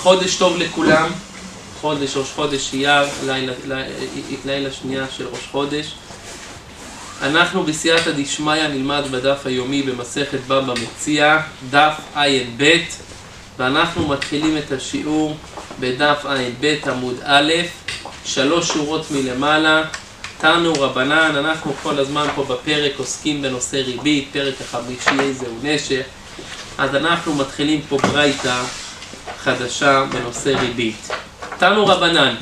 חודש טוב לכולם, ראש חודש אייר, לילה שנייה של ראש חודש. אנחנו בסייעתא דשמיא נלמד בדף היומי במסכת בבא מציעא, דף ע"ב, ואנחנו מתחילים את השיעור בדף ע"ב עמוד א', 3 שורות מלמעלה. תנו רבנן, אנחנו כל הזמן פה בפרק עוסקים בנושא ריבית, פרק החמישי איזהו נשך, אז אנחנו מתחילים פה ברייתא חדשה בנושא ריבית. תנו רבנן,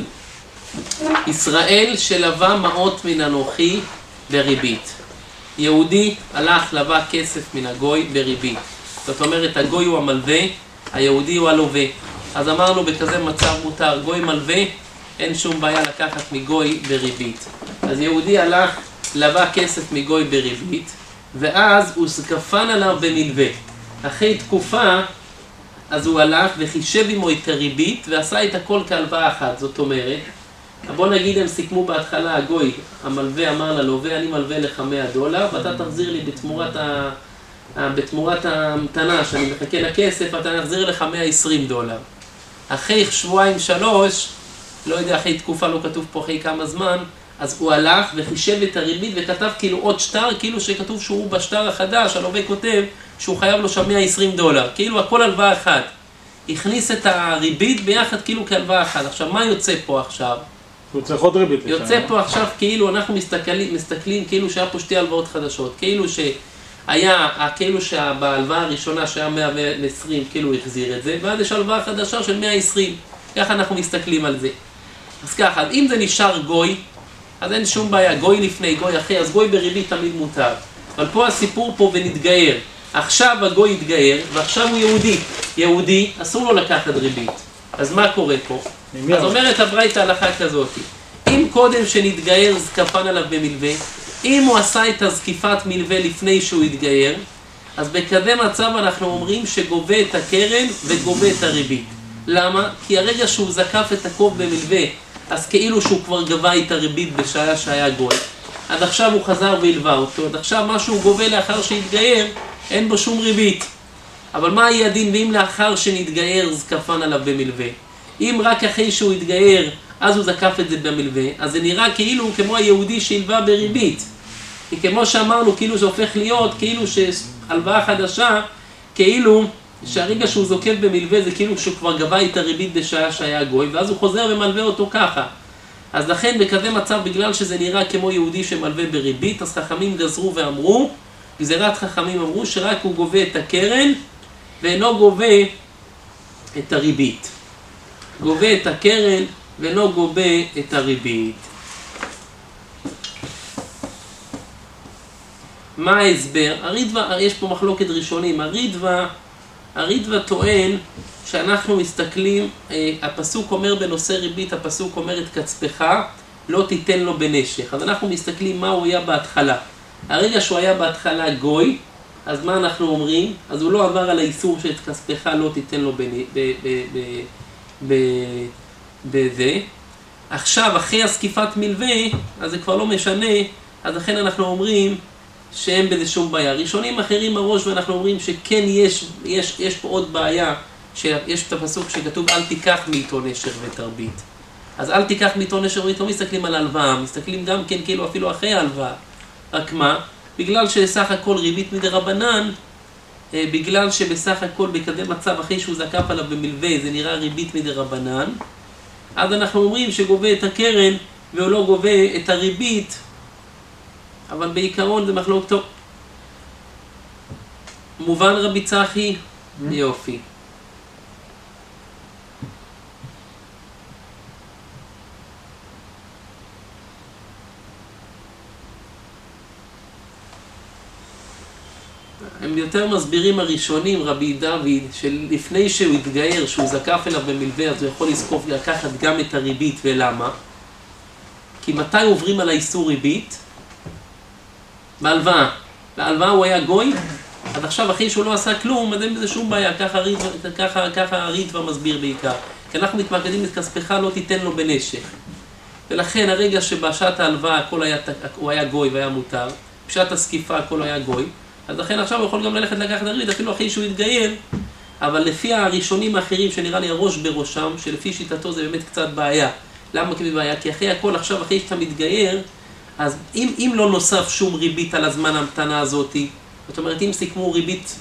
ישראל שלווה מעות מן אנוכי בריבית. יהודי הלך לווה כסף מן הגוי בריבית. זאת אומרת, הגוי הוא המלווה, היהודי הוא הלווה. אז אמרנו בכזה מצב מותר, גוי מלווה, אין שום בעיה לקחת מגוי בריבית. אז יהודי הלך לווה כסף מגוי בריבית, ואז הוא סקפן עליו במלווה. אחרי תקופה, אז הוא הלך וחישב עמו את הריבית ועשה את הכל כהלוואה אחת. זאת אומרת, בוא נגיד הם סיכמו בהתחלה, הגוי, המלווה אמר ללווה, אני מלווה לך $100 ואתה תחזיר לי בתמורת המתנה שאני מחכה לכסף, אתה תחזיר לך $120. אחרי שבועיים 3, לא יודע, אחרי תקופה, לא כתוב פה אחרי כמה זמן, אז הוא הלך וחישב את הריבית וכתב כאילו עוד שטר, כאילו שכתוב שהוא בשטר החדש, הלווה כותב שהוא חייב לו שם $120, כאילו הכל הלוואה אחת. הכניס את הריבית ביחד כאילו כהלוואה אחת. עכשיו, מה יוצא פה עכשיו? הוא צריך עוד ריבית. יוצא פה עכשיו כאילו אנחנו מסתכלים כאילו שהיה פה 2 הלוואות חדשות, כאילו שבהלוואה הראשונה שהיה 120 כאילו החזיר את זה, ואז יש הלוואה חדשה של 120, ככה אנחנו מסתכלים על זה. אז ככה, אם זה נשאר גוי, אז אין שום בעיה, גוי לפני, גוי אחרי, אז גוי בריבית תמיד מותר. אבל פה הסיפור פה ונתגייר. עכשיו הגוי התגייר, ועכשיו הוא יהודי. יהודי, אסור לו לקחת ריבית. אז מה קורה פה? אז אומרת הברייתא הלכה כזאת. אם קודם שנתגייר זקפן עליו במלווה, אם הוא עשה את הזקיפת מלווה לפני שהוא התגייר, אז בכזה מצב אנחנו אומרים שגובה את הקרן וגובה את הריבית. למה? כי הרגע שהוא זקף את הקוב במלווה, אז כאילו שהוא כבר גבה את הריבית בשעה שהיה גוי. עד עכשיו הוא חזר והלווה אותו, עד עכשיו מה שהוא גובה לאחר שהתגייר, אין בו שום ריבית. אבל מה יהיה הדין ואם לאחר שנתגייר זקפן עליו במלווה? אם רק אחרי שהוא התגייר, אז הוא זקף את זה במלווה, אז זה נראה כאילו כמו היהודי שהלווה בריבית. כי כמו שאמרנו, כאילו זה הופך להיות, כאילו שהלוואה חדשה, כאילו שהרגע שהוא זוקף במלווה זה כאילו שהוא כבר גבה את הריבית בשעה שהיה גוי, ואז הוא חוזר ומלווה אותו ככה. אז לכן בכזה מצב, בגלל שזה נראה כמו יהודי שמלווה בריבית, אז חכמים גזרו ואמרו, גזירת חכמים אמרו שרק הוא גובה את הקרן ואינו גובה את הריבית. גובה את הקרן ואינו גובה את הריבית. מה ההסבר? יש פה מחלוקת ראשונים. הרידווה טוען שאנחנו מסתכלים, הפסוק אומר בנושא ריבית, הפסוק אומר את כספך לא תיתן לו בנשך. אז אנחנו מסתכלים מה הוא היה בהתחלה. הרגע שהוא היה בהתחלה גוי, אז מה אנחנו אומרים? אז הוא לא עבר על האיסור שאת כספך לא תיתן לו בזה. עכשיו, אחרי הסקיפת מלווה, אז זה כבר לא משנה, אז לכן אנחנו אומרים שאין בזה שום בעיה. ראשונים אחרים הראש, ואנחנו אומרים שכן יש פה עוד בעיה, שיש את הפסוק שכתוב אל תיקח מאיתו נשר ותרבית. אז אל תיקח מאיתו נשר ותרבית, לא מסתכלים על הלוואה, מסתכלים גם כן כאילו אפילו אחרי ההלוואה. רק מה? בגלל שסך הכל ריבית מדרבנן, בגלל שבסך הכל בכזה מצב אחרי שהוא זקף עליו במלווה זה נראה ריבית מדרבנן, אז אנחנו אומרים שגובה את הקרן והוא לא גובה את הריבית, אבל בעיקרון זה מחלוקת טוב. מובן רבי צחי? יופי. הם יותר מסבירים הראשונים, רבי דוד, שלפני שהוא התגייר, שהוא זקף אליו במלווה, אז הוא יכול לזקוף לקחת גם את הריבית, ולמה? כי מתי עוברים על האיסור ריבית? בהלוואה. בהלוואה הוא היה גוי, אז עכשיו אחרי שהוא לא עשה כלום, אז אין בזה שום בעיה, ככה הרידווה מסביר בעיקר. כי אנחנו מתמקדים את כספך לא תיתן לו בנשך. ולכן הרגע שבשעת ההלוואה הוא היה גוי והיה מותר, בשעת הסקיפה הכל היה גוי, אז לכן עכשיו הוא יכול גם ללכת לקחת הריבית, אפילו אחרי שהוא התגייר, אבל לפי הראשונים האחרים שנראה לי הראש בראשם, שלפי שיטתו זה באמת קצת בעיה. למה כבעיה? כי אחרי הכל עכשיו, אחרי שאתה מתגייר, אז אם לא נוסף שום ריבית על הזמן ההמתנה הזאת, זאת אומרת, אם סיכמו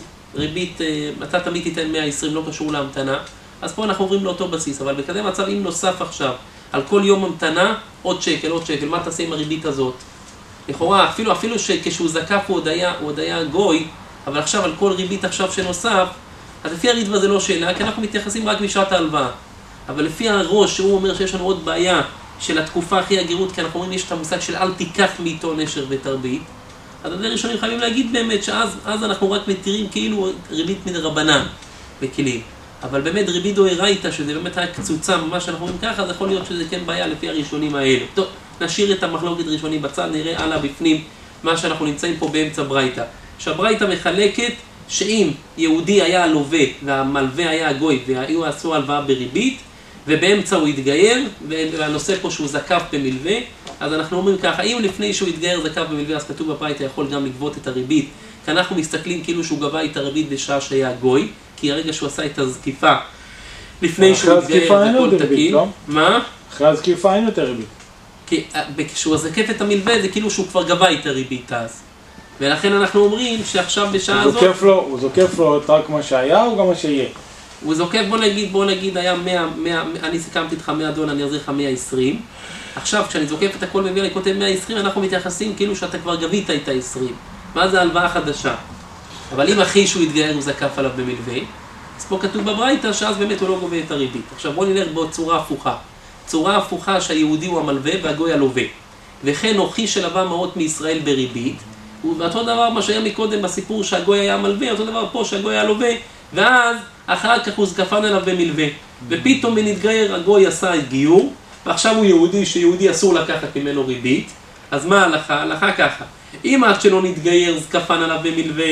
ריבית, אתה תמיד תיתן 120, לא קשור להמתנה, אז פה אנחנו עוברים לאותו בסיס, אבל בכזה מצב, אם נוסף עכשיו, על כל יום המתנה, עוד שקל, מה תעשה עם הריבית הזאת? לכאורה, אפילו שכשהוא זקף הוא עוד היה גוי, אבל עכשיו על כל ריבית עכשיו שנוסף, אז לפי הריטב"א זה לא שאלה, כי אנחנו מתייחסים רק בשעת ההלוואה. אבל לפי הראש, שהוא אומר שיש לנו עוד בעיה של התקופה אחרי הגרות, כי אנחנו אומרים יש את המושג של אל תיקח מאיתו נשר ותרבית, אז הדבר ראשונים חייבים להגיד באמת שאז אנחנו רק מתירים כאילו ריבית מדרבנן בכלים. אבל באמת ריבית דאורייתא, שזה באמת היה קצוצה, ממש שאנחנו אומרים ככה, אז יכול להיות שזה כן בעיה לפי הראשונים האלה. טוב, נשאיר את המחלוקת ראשונים בצד, נראה הלאה בפנים מה שאנחנו נמצאים פה באמצע ברייתא. שהברייתא מחלקת שאם יהודי היה הלווה והמלווה היה הגוי והיו עשו הלוואה בריבית, ובאמצע הוא התגייר, והנושא פה שהוא זקף במלווה, אז אנחנו אומרים ככה, אם לפני שהוא התגייר זקף במלווה, אז כתוב בברייתא יכול גם לגבות את הריבית, כי אנחנו מסתכלים כאילו שהוא גבה את הריבית בשעה שהיה גוי, כי הרגע שהוא עשה את הזקיפה, לפני שהוא התגייר זה הכל תקין. מה? אחרי הזקיפה אין יותר ריבית. כי כשהוא זקף את המלווה זה כאילו שהוא כבר גבה את הריבית אז. ולכן אנחנו אומרים שעכשיו בשעה הזאת... הוא זוקף לו רק מה שהיה או גם מה שיהיה? הוא זוקף, בוא נגיד היה 100, אני סיכמתי איתך $100, אני אחזיר לך 120. עכשיו כשאני זוקף את הכל במלווה, אני כותב 120, אנחנו מתייחסים כאילו שאתה כבר גבית את ה-20. מה זה הלוואה חדשה? אבל אם אחי שהוא התגייר הוא זקף עליו במלווה, אז פה כתוב בברייתא שאז באמת הוא לא גובה את הריבית. עכשיו בוא נלך בצורה הפוכה. צורה הפוכה שהיהודי הוא המלווה והגוי הלווה. וכן אוכי שלווה מעות מישראל בריבית, ואותו דבר מה שהיה מקודם בסיפור שהגוי היה המלווה, אותו דבר פה שהגוי היה לווה, ואז אחר כך הוא זקפן עליו במלווה. ופתאום בנתגייר הגוי עשה את גיור, ועכשיו הוא יהודי שיהודי אסור לקחת ממנו ריבית, אז מה ההלכה? ההלכה ככה. אם עד שלא נתגייר זקפן עליו במלווה,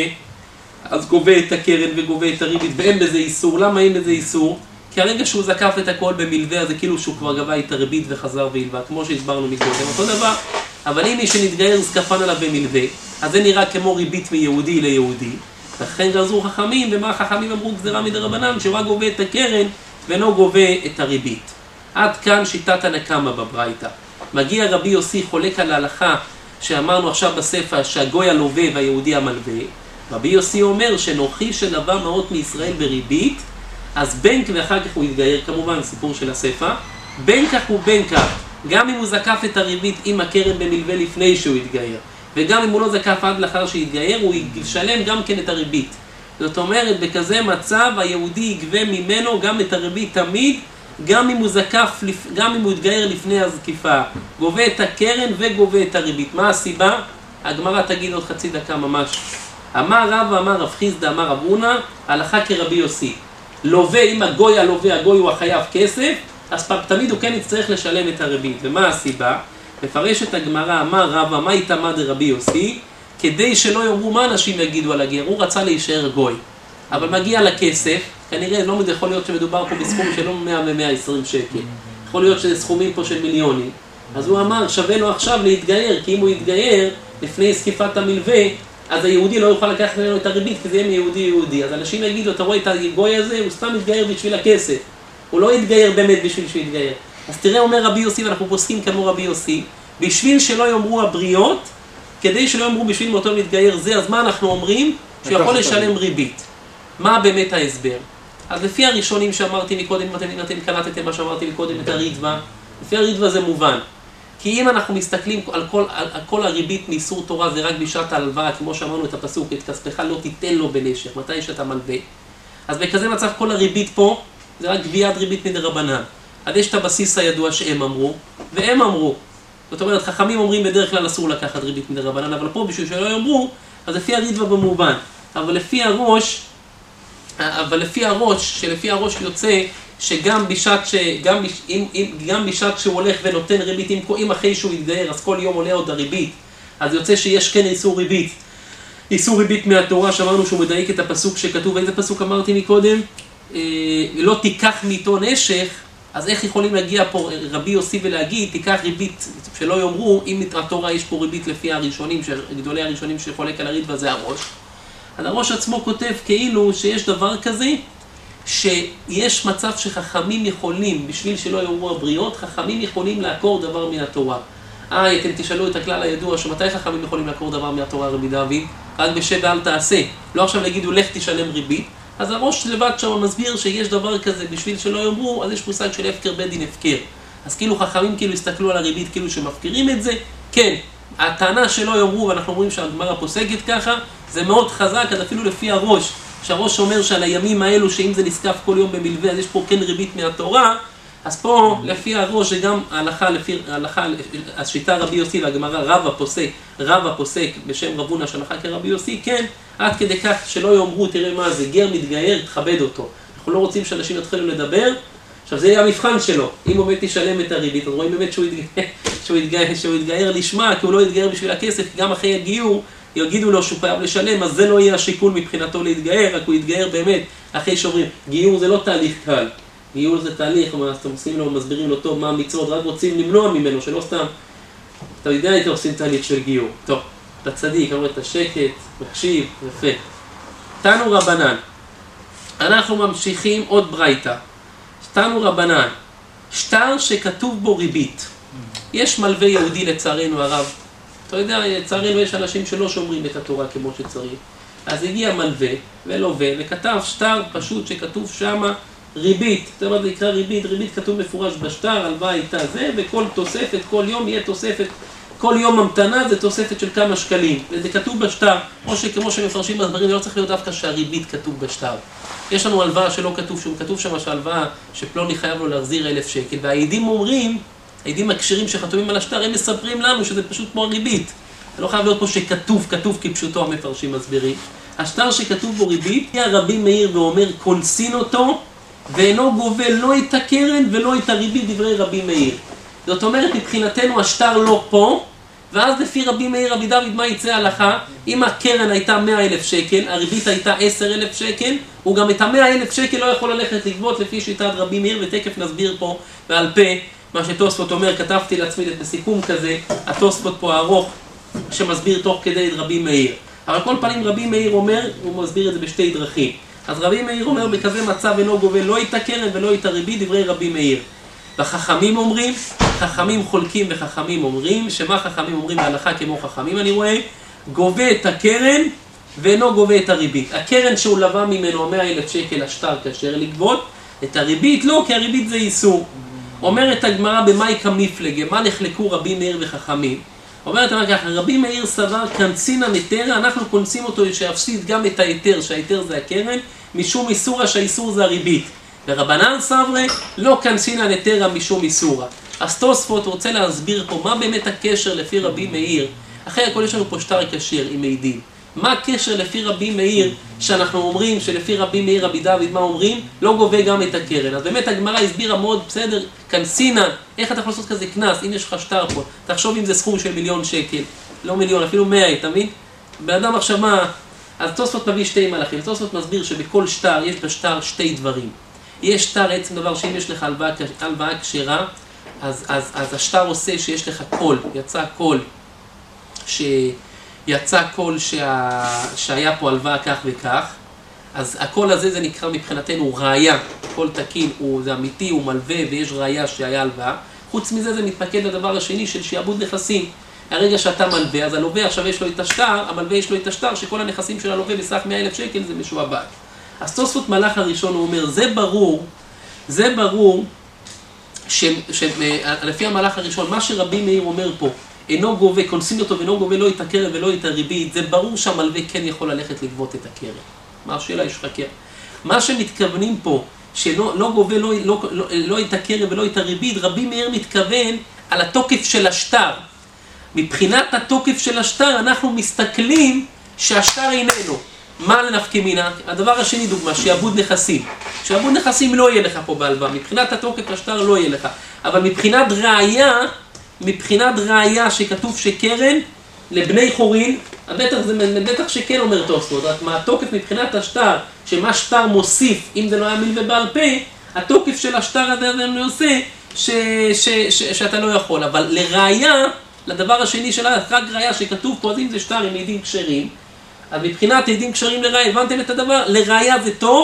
אז גובה את הקרן וגובה את הריבית, ואין בזה איסור. למה אין בזה איסור? כי הרגע שהוא זקף את הכל במלווה, זה כאילו שהוא כבר גבה את הריבית וחזר והלווה, כמו שהסברנו מקודם, אותו דבר. אבל אם מי שנתגייר זקפן עליו במלווה, אז זה נראה כמו ריבית מיהודי ליהודי. לכן גזרו חכמים, ומה החכמים אמרו גזירה מדרבנן, שהוא רק גובה את הקרן ולא גובה את הריבית. עד כאן שיטת הנקמה בברייתא. מגיע רבי יוסי חולק על ההלכה שאמרנו עכשיו בספר שהגוי הלווה והיהודי המלווה. רבי יוסי אומר שנוכי שלווה מעות מישראל בריבית, אז בין ואחר כך הוא יתגייר, כמובן סיפור של הספר, בין כך ובין כך, גם אם הוא זקף את הריבית עם הקרן במלווה לפני שהוא יתגייר, וגם אם הוא לא זקף עד לאחר שיתגייר, הוא ישלם גם כן את הריבית. זאת אומרת, בכזה מצב היהודי יגבה ממנו גם את הריבית תמיד, גם אם הוא יתגייר לפני הזקיפה. גובה את הקרן וגובה את הריבית. מה הסיבה? הגמרא תגיד עוד חצי דקה ממש. אמר רב ואמר רב חיסדא אמר רב הונא, הלכה כרבי יוסי. לווה, אם הגוי הלווה, הגוי הוא החייב כסף, אז תמיד הוא כן יצטרך לשלם את הריבית. ומה הסיבה? מפרשת הגמרא, אמר רבא, מה איתמא דרבי יוסי? כדי שלא יאמרו מה אנשים יגידו על הגר, הוא רצה להישאר גוי. אבל מגיע לכסף, כנראה לא יכול להיות שמדובר פה בסכום של 100 ו-120 שקל. יכול להיות שזה סכומים פה של מיליונים. אז הוא אמר, שווה לו עכשיו להתגייר, כי אם הוא יתגייר לפני זקיפת המלווה, אז היהודי לא יוכל לקחת ממנו את הריבית, כי זה יהיה מיהודי. אז אנשים יגידו, אתה רואה את הגוי הזה, הוא סתם יתגייר בשביל הכסף. הוא לא יתגייר באמת בשביל שהוא יתגייר. אז תראה, אומר רבי יוסי, ואנחנו פוסקים כמו רבי יוסי, בשביל שלא יאמרו הבריות, כדי שלא יאמרו בשביל מאותו להתגייר זה, אז מה אנחנו אומרים? שהוא יכול לשלם ריבית. מה באמת ההסבר? אז לפי הראשונים שאמרתי מקודם, אם אתם קלטתם מה שאמרתי מקודם את הריטב"א, לפי הריטב"א זה מובן. כי אם אנחנו מסתכלים על כל הריבית מאיסור תורה, זה רק בשעת ההלוואה, כמו שאמרנו את הפסוק, את כספך לא תיתן לו בנשך, מתי שאתה מלווה. אז בכזה מצב כל הריבית פה, זה רק גביית ריבית מדרבנן. אז יש את הבסיס הידוע שהם אמרו, והם אמרו. זאת אומרת, חכמים אומרים בדרך כלל אסור לקחת ריבית מדרבנן, אבל פה בשביל שלא יאמרו, אז לפי הריטב"א במובן. אבל לפי הראש יוצא שגם בשעת שהוא הולך ונותן ריבית, אם אחרי שהוא יתגייר, אז כל יום עולה עוד הריבית, אז יוצא שיש כן איסור ריבית. איסור ריבית מהתורה, שאמרנו שהוא מדייק את הפסוק שכתוב, איזה פסוק אמרתי מקודם? לא תיקח מאיתו נשך, אז איך יכולים להגיע פה רבי יוסי ולהגיד, תיקח ריבית שלא יאמרו, אם התורה יש פה ריבית לפי הראשונים, גדולי הראשונים שחולק על הריטב"א זה הראש. אז הראש עצמו כותב כאילו שיש דבר כזה, שיש מצב שחכמים יכולים, בשביל שלא יאמרו הבריות, חכמים יכולים לעקור דבר מן התורה. אתם תשאלו את הכלל הידוע, שמתי חכמים יכולים לעקור דבר מהתורה, רבי דוד? רק בשב ואל תעשה. לא עכשיו להגידו, לך תשלם ריבית. אז הראש לבד שם מסביר שיש דבר כזה, בשביל שלא יאמרו, אז יש מושג של הפקר בית דין הפקר. אז כאילו חכמים כאילו הסתכלו על הריבית, כאילו שמפקירים את זה. כן, הטענה שלא יאמרו, ואנחנו אומרים שהגמרא פוסקת ככה, זה מאוד חזק, אז אפילו לפי הראש, שהראש אומר שעל הימים האלו, שאם זה נזקף כל יום במלווה, אז יש פה כן ריבית מהתורה, אז פה, לפי הראש, זה גם ההלכה, השיטה רבי יוסי והגמרא רב הפוסק בשם רבונה שהלכה כרבי יוסי, כן, עד כדי כך שלא יאמרו, תראה מה זה, גר מתגייר, תכבד אותו. אנחנו לא רוצים שאנשים יתחילו לדבר, עכשיו זה יהיה המבחן שלו, אם הוא באמת ישלם את הריבית, אז רואים באמת שהוא יתגייר לשמה, כי הוא לא יתגייר בשביל הכסף, כי גם אחרי הגיור, יגידו לו שהוא חייב לשלם, אז זה לא יהיה השיקול מבחינתו להתגייר, רק הוא יתגייר באמת אחרי שאומרים, גיור זה לא תהליך קל. גיור זה תהליך, אז אתם עושים לו, מסבירים לו טוב מה המצוות, רק רוצים למנוע ממנו, שלא סתם, אתה יודע הייתם עושים תהליך של גיור. טוב, אתה צדיק, אומר את השקט, מקשיב, יפה. תנו רבנן, אנחנו ממשיכים עוד ברייתא. תנו רבנן, שטר שכתוב בו ריבית. יש מלווה יהודי לצערנו הרב. אתה יודע, לצערנו יש אנשים שלא שומרים את התורה כמו שצריך. אז הגיע מלווה ולווה וכתב שטר פשוט שכתוב שמה ריבית, זאת אומרת, זה יקרא ריבית, ריבית כתוב מפורש בשטר, הלוואה הייתה זה, וכל תוספת, כל יום יהיה תוספת, כל יום המתנה זה תוספת של כמה שקלים, וזה כתוב בשטר, או שכמו שמפרשים מסברים, זה לא צריך להיות דווקא שהריבית כתוב בשטר. יש לנו הלוואה שלא כתוב, שהוא כתוב שם שההלוואה שפלוני חייב לו להחזיר 1,000 שקל, והעדים אומרים, העדים הקשרים שחתומים על השטר, הם מספרים לנו שזה פשוט כמו הריבית. זה לא חייב להיות פה שכתוב, כתוב כפשוטו המפרשים מסבירים. השטר שכתוב בו ריבית, היה רבי מאיר ואומר, קונסין אותו, ואינו גובה לא את הקרן ולא את הריבית, דברי רבי מאיר. זאת אומרת, מבחינתנו השטר לא פה, ואז לפי רבי מאיר, רבי דוד, מה יצא הלכה? אם הקרן הייתה 100,000 שקל, הריבית הייתה 10,000 שקל, הוא גם את 100,000 שקל לא יכול ללכת לגבות לפי שיטת רבי מאיר, ותקף נסביר פה בעל פה, מה שתוספות אומר, כתבתי לעצמי בסיכום כזה, התוספות פה הארוך, שמסביר תוך כדי את רבי מאיר. אבל כל פעמים רבי מאיר אומר, הוא מסביר את זה בשתי דרכים. אז רבי מאיר אומר, בכזה מצב אינו גובה לא את הקרן ולא את הריבית, דברי רבי מאיר. וחכמים אומרים, חכמים חולקים וחכמים אומרים, שמה חכמים אומרים בהלכה כמו חכמים אני רואה, גובה את הקרן ואינו גובה את הריבית. הקרן שהוא לווה ממנו 100,000 שקל השטר כאשר לגבות, את הריבית לא, כי הריבית זה איסור. אומרת הגמרא במאי כמפלגה, מה נחלקו רבי מאיר וחכמים? אומרת ככה, רבי מאיר סבר קנצינא נתרא, אנחנו קונסים אותו שיפסיד גם את ההיתר, שההיתר זה הקרן, משום איסורא שהאיסור זה הריבית. ורבנן סברי לא קנצינא נתרא משום איסורא. אז תוספות רוצה להסביר פה מה באמת הקשר לפי רבי מאיר. אחרי הכל יש לנו פה שטר כשר עם עדים. מה הקשר לפי רבי מאיר שאנחנו אומרים שלפי רבי מאיר רבי דוד מה אומרים? לא גובה גם את הקרן. אז באמת הגמרא הסבירה מאוד בסדר, קנצינא, איך אתה יכול לעשות כזה קנס, אם יש לך שטר פה, תחשוב אם זה סכום של 1,000,000 שקל, לא 1,000,000, אפילו 100, אתה מבין? באדם עכשיו מה, אז תוספות מביא שתי מהלכים, תוספות מסביר שבכל שטר יש בשטר שתי דברים. יש שטר עצם דבר שאם יש לך הלוואה כשרה, אז השטר עושה שיש לך קול, יצא קול שהיה פה הלוואה כך וכך, אז הקול הזה זה נקרא מבחינתנו ראיה, קול תקין, זה אמיתי, הוא מלווה ויש ראיה שהיה הלוואה. חוץ מזה זה מתפקד לדבר השני של שיעבוד נכסים. הרגע שאתה מלווה, אז הלווה עכשיו יש לו את השטר, המלווה יש לו את השטר שכל הנכסים של הלווה בסך 100,000 שקל זה משועבד. אז תוספות מלאך הראשון הוא אומר, זה ברור שלפי המלאך הראשון, מה שרבי מאיר אומר פה, אינו גובה, קונסים אותו ואינו גובה לא את הקרן ולא את הריבית, זה ברור שהמלווה כן יכול ללכת לגבות את הקרן. מה השאלה? יש לך קרן. מה שמתכוונים פה, שלא גובה לא את הקרן ולא את הריבית, רבי מאיר מתכוון על התוקף של השטר. מבחינת התוקף של השטר אנחנו מסתכלים שהשטר איננו. מה לנפקא מינה? הדבר השני דוגמה, שיעבוד נכסים. שיעבוד נכסים לא יהיה לך פה בהלוואה, מבחינת התוקף השטר לא יהיה לך. אבל מבחינת ראיה שכתוב שקרן לבני חורין, בטח שכן אומר תוספות, רק מה התוקף מבחינת השטר, שמה שטר מוסיף, אם זה לא היה מלווה בעל פה, התוקף של השטר הזה אני עושה שאתה לא יכול. אבל לראיה, לדבר השני שלה, רק ראיה שכתוב פה, אז אם זה שטר עם עדים כשרים, אז מבחינת עדים כשרים לראיה, הבנתם את הדבר? לראיה זה טוב,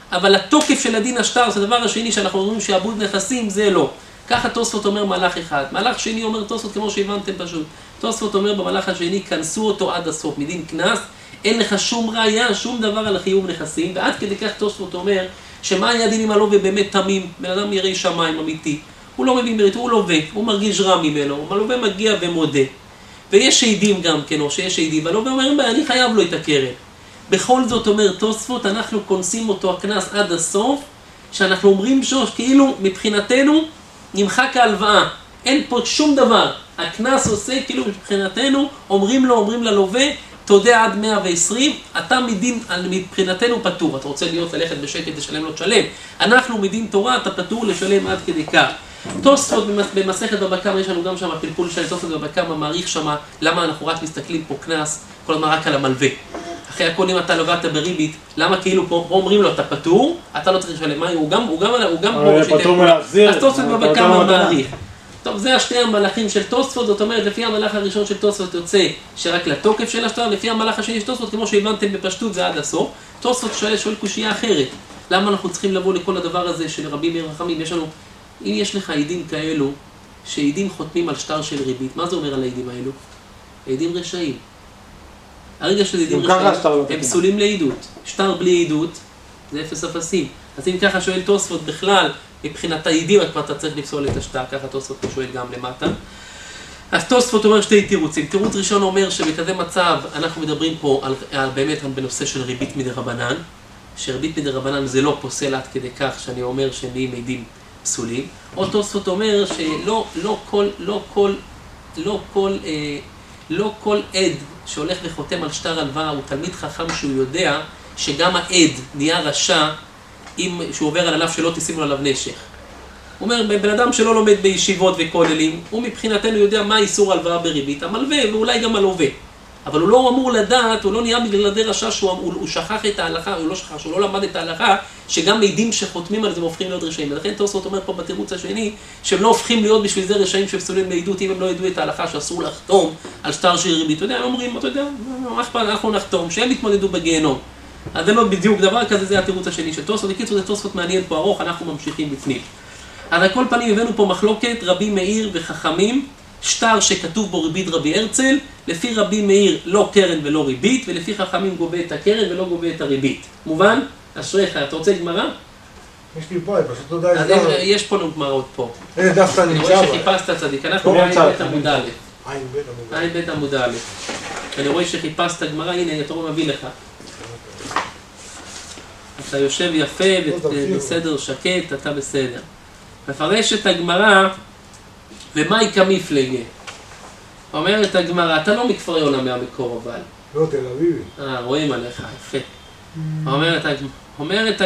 אבל התוקף של הדין השטר, זה הדבר השני שאנחנו אומרים שעבוד נכסים, זה לא. ככה תוספות אומר מהלך אחד. מהלך שני אומר תוספות כמו שהבנתם פשוט. תוספות אומר במהלך השני, כנסו אותו עד הסוף, מדין כנס, אין לך שום ראיה, שום דבר על החיוב נכסים, ועד כדי כך תוספות אומר, שמה היה דין עם הלווה באמת תמים, בן אדם ירא שמיים אמיתי. הוא לא מבין ברית, הוא לווה, הוא מרגיש רע ממנו, הלווה מגיע ומודה. ויש עדים גם כן, או שיש עדים, והלווה אומר, אני חייב לו את הקרן. בכל זאת אומר תוספות, אנחנו כונסים אותו הכנס עד הסוף, שאנחנו אומרים כאילו מבחינתנו נמחק ההלוואה, אין פה שום דבר, הכנס עושה כאילו מבחינתנו, אומרים ללווה, תודה עד 120, אתה מדין, מבחינתנו פטור, אתה רוצה ללכת בשקט לשלם לו תשלם, אנחנו מדין תורה, אתה פטור לשלם עד כדי כך. תוספות במסכת בבא קמא, יש לנו גם שם הפלפול של תוספות בבא קמא, מעריך שמה, למה אנחנו רק מסתכלים פה כנס, כל הזמן רק על המלווה. אחרי הכל אם אתה לווית בריבית, למה כאילו פה אומרים לו אתה פטור, אתה לא צריך לשלם, מה הוא גם פטור מלהחזיר. אז תוספות בבא קמא מעריך. טוב, זה השתי המלאכים של תוספות, זאת אומרת, לפי המלאך הראשון של תוספות יוצא שרק לתוקף של השטר, לפי המלאך השני של תוספות, כמו שהבנתם בפשטות, זה עד הסוף. תוספות שואל קושייה אחרת. למה אנחנו צריכים לבוא לכל הדבר הזה של רבים מרחמים? יש לנו, אם יש לך עדים כאלו, שעדים חותמים על שטר של ריבית, מה זה אומר על העדים האלו? עדים רשעים. הרגע של עדים רשעים, הם פסולים לעדות. שטר בלי עדות, זה אפס אפסים. אז אם ככה שואל תוספות בכלל, מבחינת העדים, כבר אתה צריך לפסול את השטר, ככה תוספות שואל גם למטה. אז תוספות אומר שתי תירוצים. תירוץ ראשון אומר שבכזה מצב אנחנו מדברים פה על באמת בנושא של ריבית מדרבנן, שריבית מדרבנן זה לא פוסל עד כדי כך שאני אומר שהם נהיים עדים פסולים. או תוספות אומר לא כל עד שהולך וחותם על שטר הלוואה הוא תלמיד חכם שהוא יודע שגם העד נהיה רשע שהוא עובר על עליו שלא תשימו עליו נשך. הוא אומר, בן אדם שלא לומד בישיבות וכוללים, הוא מבחינתנו יודע מה איסור הלוואה בריבית, המלווה ואולי גם הלווה. אבל הוא לא אמור לדעת, הוא לא נהיה בגלל ידי רשע שהוא שכח את ההלכה, שהוא לא למד את ההלכה, שגם עדים שחותמים על זה הופכים להיות רשעים. ולכן תוספות אומר פה בתירוץ השני, שהם לא הופכים להיות בשביל זה רשעים שפסולים לעדות, אם הם לא ידעו את ההלכה שאסור לחתום על שטר של ריבית. אתה יודע, הם אומרים, אתה יודע, אנחנו נחתום, שהם יתמודדו בגיהנום. אז זה לא בדיוק דבר כזה, זה התירוץ השני של תוספות. בקיצור, זה תוספות מעניין פה ארוך, אנחנו ממשיכים בפנים. אז על כל פנים הבאנו פה מחלוקת רבי מאיר וחכמים, שטר שכתוב בו ריבית רבי הרצל, לפי רבי מאיר לא קרן ולא ריבית, ולפי חכמים גובה את הקרן ולא גובה את הריבית. מובן? אשריך, אתה רוצה גמרא? יש לי פה, פשוט לא יודע איזה... יש פה גמרות פה. איזה דווקא נמצא בה. אני רואה שחיפשת צדיק, אנחנו בעין בית עמוד א'. עין בית עמוד א'. אני רואה שחיפשת גמרא, הנה, יתרום מביא לך. אתה יושב יפה בסדר שקט, אתה בסדר. מפרש את הגמרא, ומאי כמפלגה. אומרת הגמרא, אתה לא מכפר יונה מהמקור אבל. לא, תל אביבי. רואים עליך, יפה. אומרת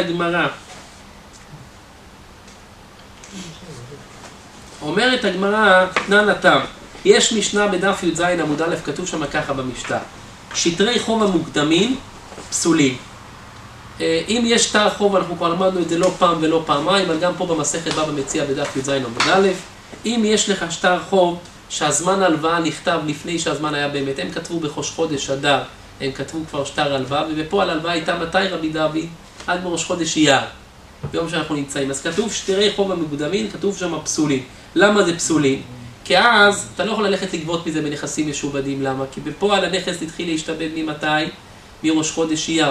הגמרא, תנן התם. יש משנה בדף י"ז עמוד א', כתוב שם ככה במשנה. שטרי חוב המוקדמים פסולים. אם יש שטר חוב, אנחנו כבר למדנו את זה לא פעם ולא פעמיים, אבל גם פה במסכת בבא מציעא בדף י"ז עמוד א', אם יש לך שטר חוב שהזמן ההלוואה נכתב לפני שהזמן היה באמת, הם כתבו בראש חודש אדר, הם כתבו כבר שטר הלוואה, ובפועל ההלוואה הייתה מתי רבי דוד? עד בראש חודש אייר, ביום שאנחנו נמצאים. אז כתוב שטרי חוב המוקדמים, כתוב שם פסולים. למה זה פסולים? כי אז אתה לא יכול ללכת לגבות מזה בנכסים משובדים. למה? כי בפועל הנכס התחיל להשתבד ממתי? מראש חודש אייר,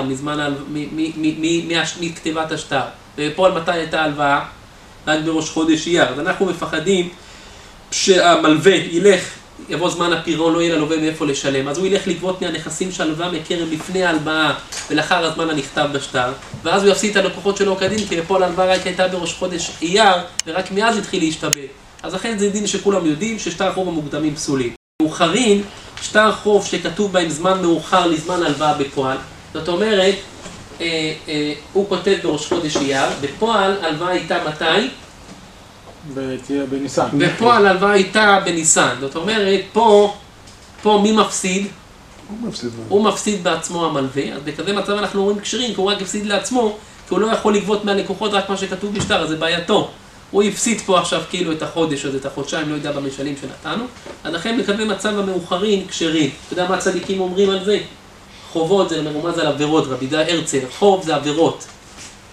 מכתיבת השטר. ובפועל מתי הייתה הלוואה? רק בראש חודש אייר. אז אנחנו מפחדים שהמלווה יבוא זמן הפירעון, לא יהיה ללווה מאיפה לשלם. אז הוא ילך לגבות מהנכסים של הלוואה מקרן לפני ההלוואה ולאחר הזמן הנכתב בשטר. ואז הוא יפסיד את הלקוחות שלו כדין, כי בפועל ההלוואה רק הייתה בראש חודש אייר, ורק מאז התחיל להשתבד. אז לכן זה דין שכולם יודעים ששטר חוב המוקדמים פסולים. מאוחרים, שטר חוב שכתוב בהם זמן מאוחר לזמן הלוואה בפועל. זאת אומרת, הוא כותב בראש חודש אייר, בפועל הלוואה הייתה מתי? בניסן. בפועל הלוואה הייתה בניסן. זאת אומרת, פה מי מפסיד? הוא מפסיד בעצמו המלווה. אז בכזה מצב אנחנו אומרים קשרים, כי הוא רק הפסיד לעצמו, כי הוא לא יכול לגבות מהלקוחות רק מה שכתוב בשטר, אז זה בעייתו. הוא הפסיד פה עכשיו כאילו את החודש הזה, את החודשיים, לא יודע במשלים שנתנו. אז לכן בכזה מצב המאוחרים קשרים. אתה יודע מה הצדיקים אומרים על זה? חובות זה מרומז על עבירות, רבי הרצל. חוב זה עבירות.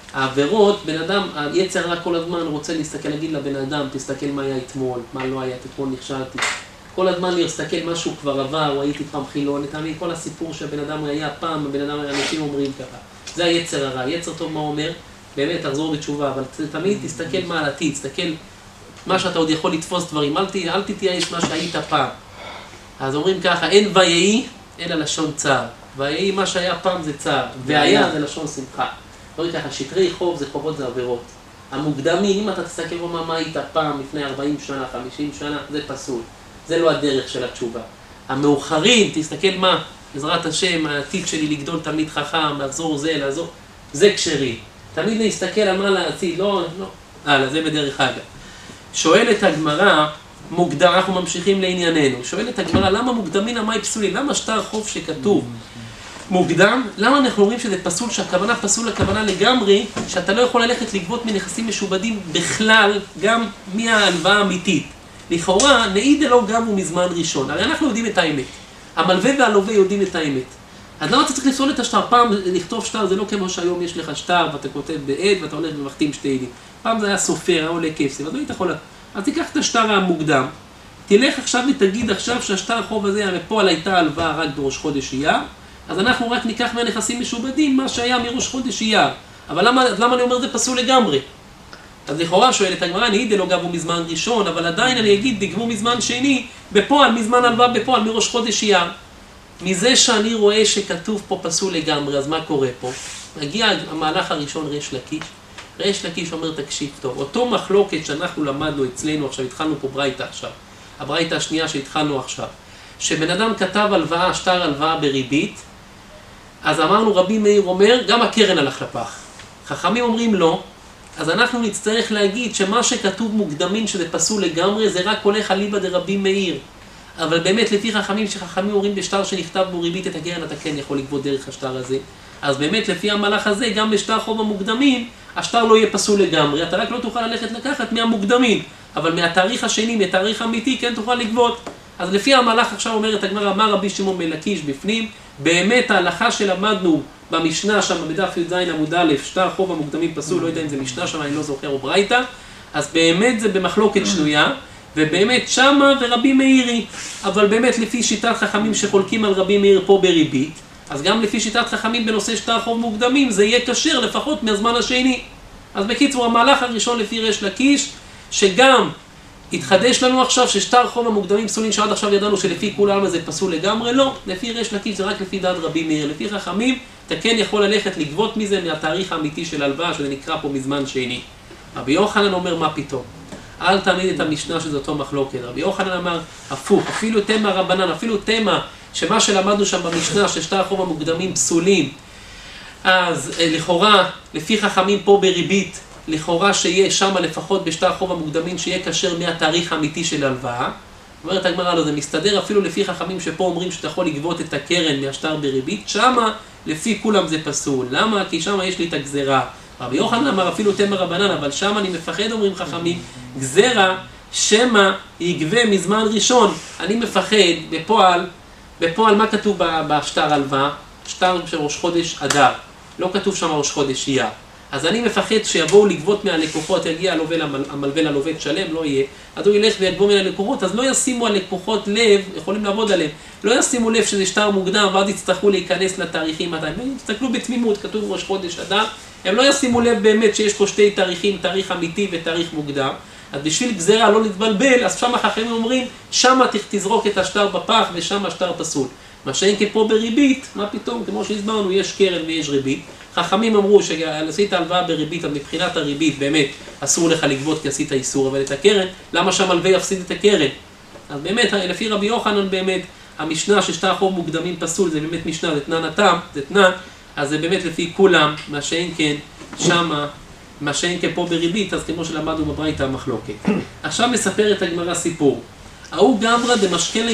העבירות, בן אדם, היצר רק כל הזמן רוצה להסתכל, להגיד לבן אדם, תסתכל מה היה אתמול, מה לא היה, אתמול נכשלתי. כל הזמן להסתכל משהו כבר עבר, או הייתי פעם חילון, תמיד כל הסיפור שהבן אדם היה פעם, הבן אדם, אנשים אומרים ככה. זה היצר הרע. יצר טוב מה אומר? באמת, תחזור בתשובה, אבל תמיד תסתכל מה על עתיד, תסתכל מה שאתה עוד יכול לתפוס דברים, אל תתייאש מה שהיית פעם. אז אומרים ככה, אין ויהי, אלא לשון צער. ויהי מה שהיה פעם זה צער, והיה זה לשון שמחה. אומרים ככה, שטרי חוב זה חובות זה עבירות. המוקדמים, אם אתה תסתכל מה היית פעם, לפני 40 שנה, 50 שנה, זה פסול. זה לא הדרך של התשובה. המאוחרים, תסתכל מה, בעזרת השם, העתיד שלי לגדול תמיד חכם, לעזור זה, לעזור, זה כשרי. תמיד להסתכל על מה לעתיד, לא. זה בדרך אגב. שואלת הגמרא, מוקדם, אנחנו ממשיכים לענייננו. שואלת הגמרא, למה מוקדמין המאי פסולים? למה שטר חוב שכתוב מוקדם? למה אנחנו אומרים שזה פסול, שהכוונה פסול הכוונה לגמרי, שאתה לא יכול ללכת לגבות מנכסים משובדים בכלל, גם מההלוואה האמיתית. לכאורה, נעיד אלו גם הוא מזמן ראשון. הרי אנחנו יודעים את האמת. המלווה והלווה יודעים את האמת. אז למה אתה צריך לפסול את השטר? פעם לכתוב שטר, זה לא כמו שהיום יש לך שטר, ואתה כותב בעד, ואתה הולך ומחתים שתי עדים. פעם זה היה סופר, היה עולה כסף, אז לא היית יכול... אז תיקח את השטר המוקדם, תלך עכשיו ותגיד עכשיו שהשטר החוב הזה, הרי פה הייתה הלוואה רק בראש חודש אייר, אז אנחנו רק ניקח מהנכסים משובדים מה שהיה מראש חודש אייר. אבל למה אני אומר זה פסול לגמרי? אז לכאורה שואלת הגמרא, נעיד אלו גבו מזמן ראשון, אבל עדיין אני אגיד, דגמו מזמן שני, בפועל, מזמן הלוואה בפועל, מראש חודש אייר. מזה שאני רואה שכתוב פה פסול לגמרי, אז מה קורה פה? מגיע המהלך הראשון ריש לקיש. ריש לקיש אומר, תקשיב טוב, אותו מחלוקת שאנחנו למדנו אצלנו, עכשיו התחלנו פה ברייתא עכשיו, הברייתא השנייה שהתחלנו עכשיו, שבן אדם כתב הלוואה, שטר הלוואה בריבית, אז אמרנו, רבי מאיר אומר, גם הקרן הלך לפח. חכמים אומרים לא, אז אנחנו נצטרך להגיד שמה שכתוב מוקדמים שזה פסול לגמרי, זה רק הולך אליבא דרבי מאיר. אבל באמת לפי חכמים שחכמים אומרים בשטר שנכתב בו ריבית את הקרן, אתה כן יכול לגבות דרך השטר הזה. אז באמת לפי המהלך הזה, גם בשטר חוב המוקדמים, השטר לא יהיה פסול לגמרי, אתה רק לא תוכל ללכת לקחת מהמוקדמים, אבל מהתאריך השני, מהתאריך האמיתי, כן תוכל לגבות. אז לפי המהלך עכשיו אומרת הגמרא, אמר רבי שמעון בן לקיש בפנים, באמת ההלכה שלמדנו במשנה שם בדף י"ז עמוד א', שטר חוב המוקדמים פסול, לא יודע אם זה משנה שם, אני לא זוכר, או ברייתא, אז באמת זה במחלוקת שנויה, ובאמת שמה ורבי מאירי, אבל באמת לפי שיטת חכמים שחולקים על רבי מאיר פה בריבית, אז גם לפי שיטת חכמים בנושא שטר חוב מוקדמים, זה יהיה כשר לפחות מהזמן השני. אז בקיצור, המהלך הראשון לפי ריש לקיש, שגם התחדש לנו עכשיו ששטר חוב המוקדמים פסולים, שעד עכשיו ידענו שלפי כול עלמא זה פסול לגמרי, לא, לפי ריש לקיש זה רק לפי דעת רבי מאיר. לפי חכמים, אתה כן יכול ללכת לגבות מזה מהתאריך האמיתי של הלוואה, שזה נקרא פה מזמן שני. רבי יוחנן אומר, מה פתאום? אל תעמיד את המשנה שזה אותו מחלוקת. רבי יוחנן אמר, הפוך, אפילו תמה רבנן, אפילו תמה, שמה שלמדנו שם במשנה, ששטר חוב המוקדמים פסולים, אז לכאורה, לפי חכמים פה בריבית, לכאורה שיהיה שם לפחות בשטר חוב המוקדמים, שיהיה כשר מהתאריך האמיתי של הלוואה. אומרת הגמרא, לא, זה מסתדר אפילו לפי חכמים שפה אומרים שאתה יכול לגבות את הקרן מהשטר בריבית, שמה לפי כולם זה פסול. למה? כי שמה יש לי את הגזרה. רבי יוחנן אמר אפילו תמה רבנן, אבל שם אני מפחד, אומרים חכמים, גזרה שמה יגבה מזמן ראשון. אני מפחד, בפועל מה כתוב בשטר הלוואה? שטר של ראש חודש אדר, לא כתוב שם ראש חודש אייר. אז אני מפחד שיבואו לגבות מהלקוחות, יגיע המלווה ללווה תשלם, לא יהיה. אז הוא ילך ויגבו מהלקוחות, אז לא ישימו הלקוחות לב, יכולים לעבוד עליהם, לא ישימו לב שזה שטר מוקדם, ואז יצטרכו להיכנס לתאריכים עדיין. תסתכלו בתמימות, כתוב ראש חודש אדר, הם לא ישימו לב באמת שיש פה שתי תאריכים, תאריך אמיתי ותאריך מוקדם. אז בשביל גזרה לא להתבלבל, אז שם החכמים אומרים, שם תזרוק את השטר בפח ושם השטר פסול. מה שאין כפה בריבית, מה פתאום? כמו שהסברנו, יש קרן ויש ריבית. חכמים אמרו שעשית הלוואה בריבית, אז מבחינת הריבית באמת אסור לך לגבות כי עשית איסור, אבל את הקרן, למה שהמלווה יפסיד את הקרן? אז באמת, לפי רבי יוחנן באמת, המשנה ששטר חוב מוקדמים פסול, זה באמת משנה, זה תנן התם, זה תנן, אז זה באמת לפי כולם, מה שאין כן, שמה, מה שאין כן פה בריבית, אז כמו שלמדנו בברייתא המחלוקת. עכשיו מספרת הגמרא סיפור. ההוא גמרא דמשקלי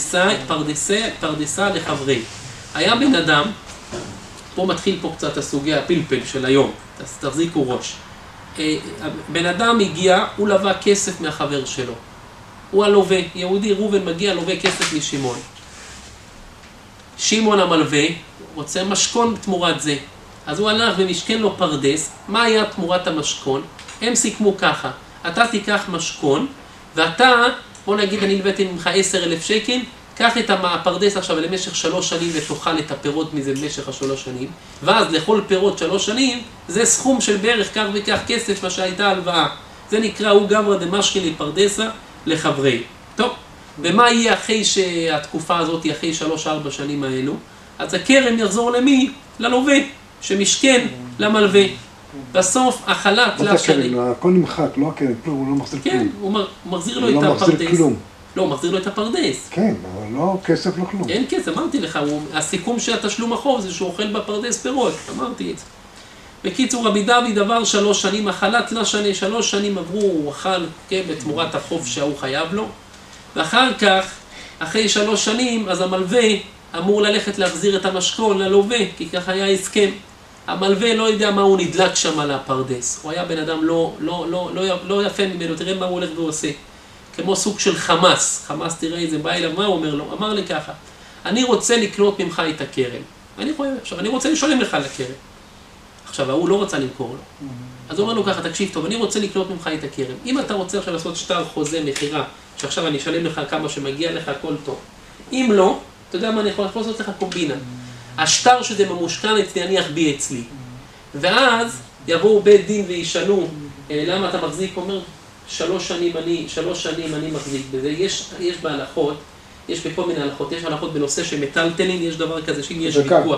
פרדסה לחברי. היה בן אדם, פה מתחיל פה קצת הסוגיה, הפלפל של היום, אז תחזיקו ראש. בן אדם הגיע, הוא לווה כסף מהחבר שלו. הוא הלווה, יהודי ראובן מגיע, לווה כסף משמעון. שמעון המלווה רוצה משכון תמורת זה. אז הוא הלך ומשכן לו פרדס. מה היה תמורת המשכון? הם סיכמו ככה, אתה תיקח משכון, ואתה, בוא נגיד אני הבאתי ממך 10,000 שקל, קח את הפרדס עכשיו למשך 3 שנים ותאכל את הפירות מזה במשך 3 שנים, ואז לכל פירות 3 שנים, זה סכום של בערך כך וכך כסף מה שהייתה הלוואה. זה נקרא הוא גברא דמשכני פרדסה לחברי. טוב, ומה יהיה אחרי שהתקופה הזאת, אחרי 3-4 שנים האלו? אז הכרם יחזור למי? ללווה, שמשכן למלווה. בסוף החלת לשני. הכל נמחק, לא הכרם, כלום, הוא לא מחזיר כלום. כן, הוא מחזיר לו את הפרדס. לא, הוא מחזיר לו את הפרדס. כן, אבל לא כסף, לא כלום. אין כסף, אמרתי לך, הסיכום שהתשלום החוב זה שהוא אוכל בפרדס פירות, אמרתי את זה. בקיצור, רבי דוד עבר 3 שנים, החלת לשני, 3 שנים עברו, הוא אכל, כן, בתמורת החוב שהוא חייב לו, ואחר כך, אחרי 3 שנים, אז המלווה אמור ללכת להחזיר את המשכון ללווה, כי כך היה הסכם. המלווה לא יודע מה הוא נדלק שם על הפרדס, הוא היה בן אדם לא יפה ממנו, תראה מה הוא הולך ועושה. כמו סוג של חמאס, חמאס תראה איזה בא אליו, מה הוא אומר לו? אמר לי ככה, אני רוצה לקנות ממך את הכרם, אני רוצה לשלם לך על הכרם. עכשיו, הוא לא רצה למכור לו. אז הוא אומר לו ככה, תקשיב טוב, אני רוצה לקנות ממך את הכרם. אם אתה רוצה עכשיו לעשות שטר חוזה מחירה, שעכשיו אני אשלם לך כמה שמגיע לך, הכל טוב. אם לא, אתה יודע מה אני יכול לעשות לך קומבינה. השטר שזה ממושכן אצלי, אני אחביא אצלי. ואז יבואו בית דין וישאלו, למה אתה מחזיק? אומר, 3 שנים אני מחזיק בזה. יש בהלכות, יש בכל מיני הלכות, יש הלכות בנושא של מטלטלין, יש דבר כזה שאם יש ויכוח.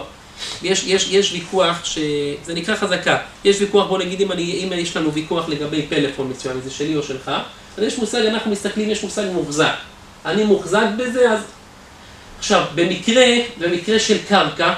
יש ויכוח שזה נקרא חזקה. יש ויכוח, בוא נגיד אם יש לנו ויכוח לגבי פלאפון מסוים, זה שלי או שלך, אז יש מושג, אנחנו מסתכלים, יש מושג מוחזק. אני מוחזק בזה, אז... עכשיו, במקרה של קרקע,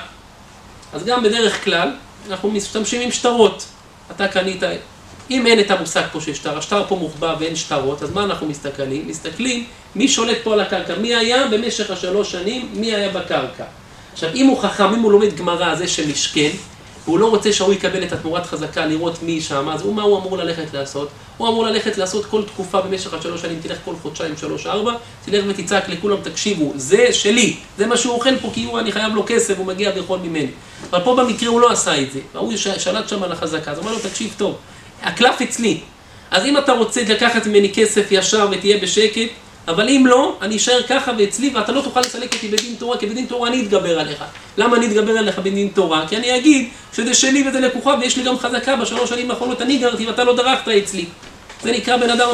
אז גם בדרך כלל, אנחנו משתמשים עם שטרות. אתה קנית, אם אין את המושג פה של שטר, השטר פה מוחבא ואין שטרות, אז מה אנחנו מסתכלים? מסתכלים מי שולט פה על הקרקע, מי היה במשך 3 שנים, מי היה בקרקע. עכשיו, אם הוא חכם, אם הוא לומד גמרא, זה שמשכן, והוא לא רוצה שהוא יקבל את התמורת חזקה, לראות מי שם, אז מה הוא אמור ללכת לעשות? הוא אמור ללכת לעשות כל תקופה במשך 3 שנים, תלך כל חודשיים, 3-4, תלך ותצעק לכולם, תקשיבו, זה שלי, זה מה שהוא אוכל פה, כי אני חייב לו כסף, הוא מגיע ויכול ממני. אבל פה במקרה הוא לא עשה את זה, הוא שלט שם על החזקה, אז הוא אמר לו, תקשיב טוב, הקלף אצלי, אז אם אתה רוצה לקחת ממני כסף ישר ותהיה בשקט, אבל אם לא, אני אשאר ככה ואצלי, ואתה לא תוכל לסלק אותי בדין תורה, כי בדין תורה אני אתגבר עליך. למה אני אתגבר עליך בדין תורה? כי אני אגיד שזה שלי וזה לקוחה, ויש לי גם חזקה ב3 שנים האחרונות, אני גרתי ואתה לא דרכת אצלי. זה נקרא בן אדם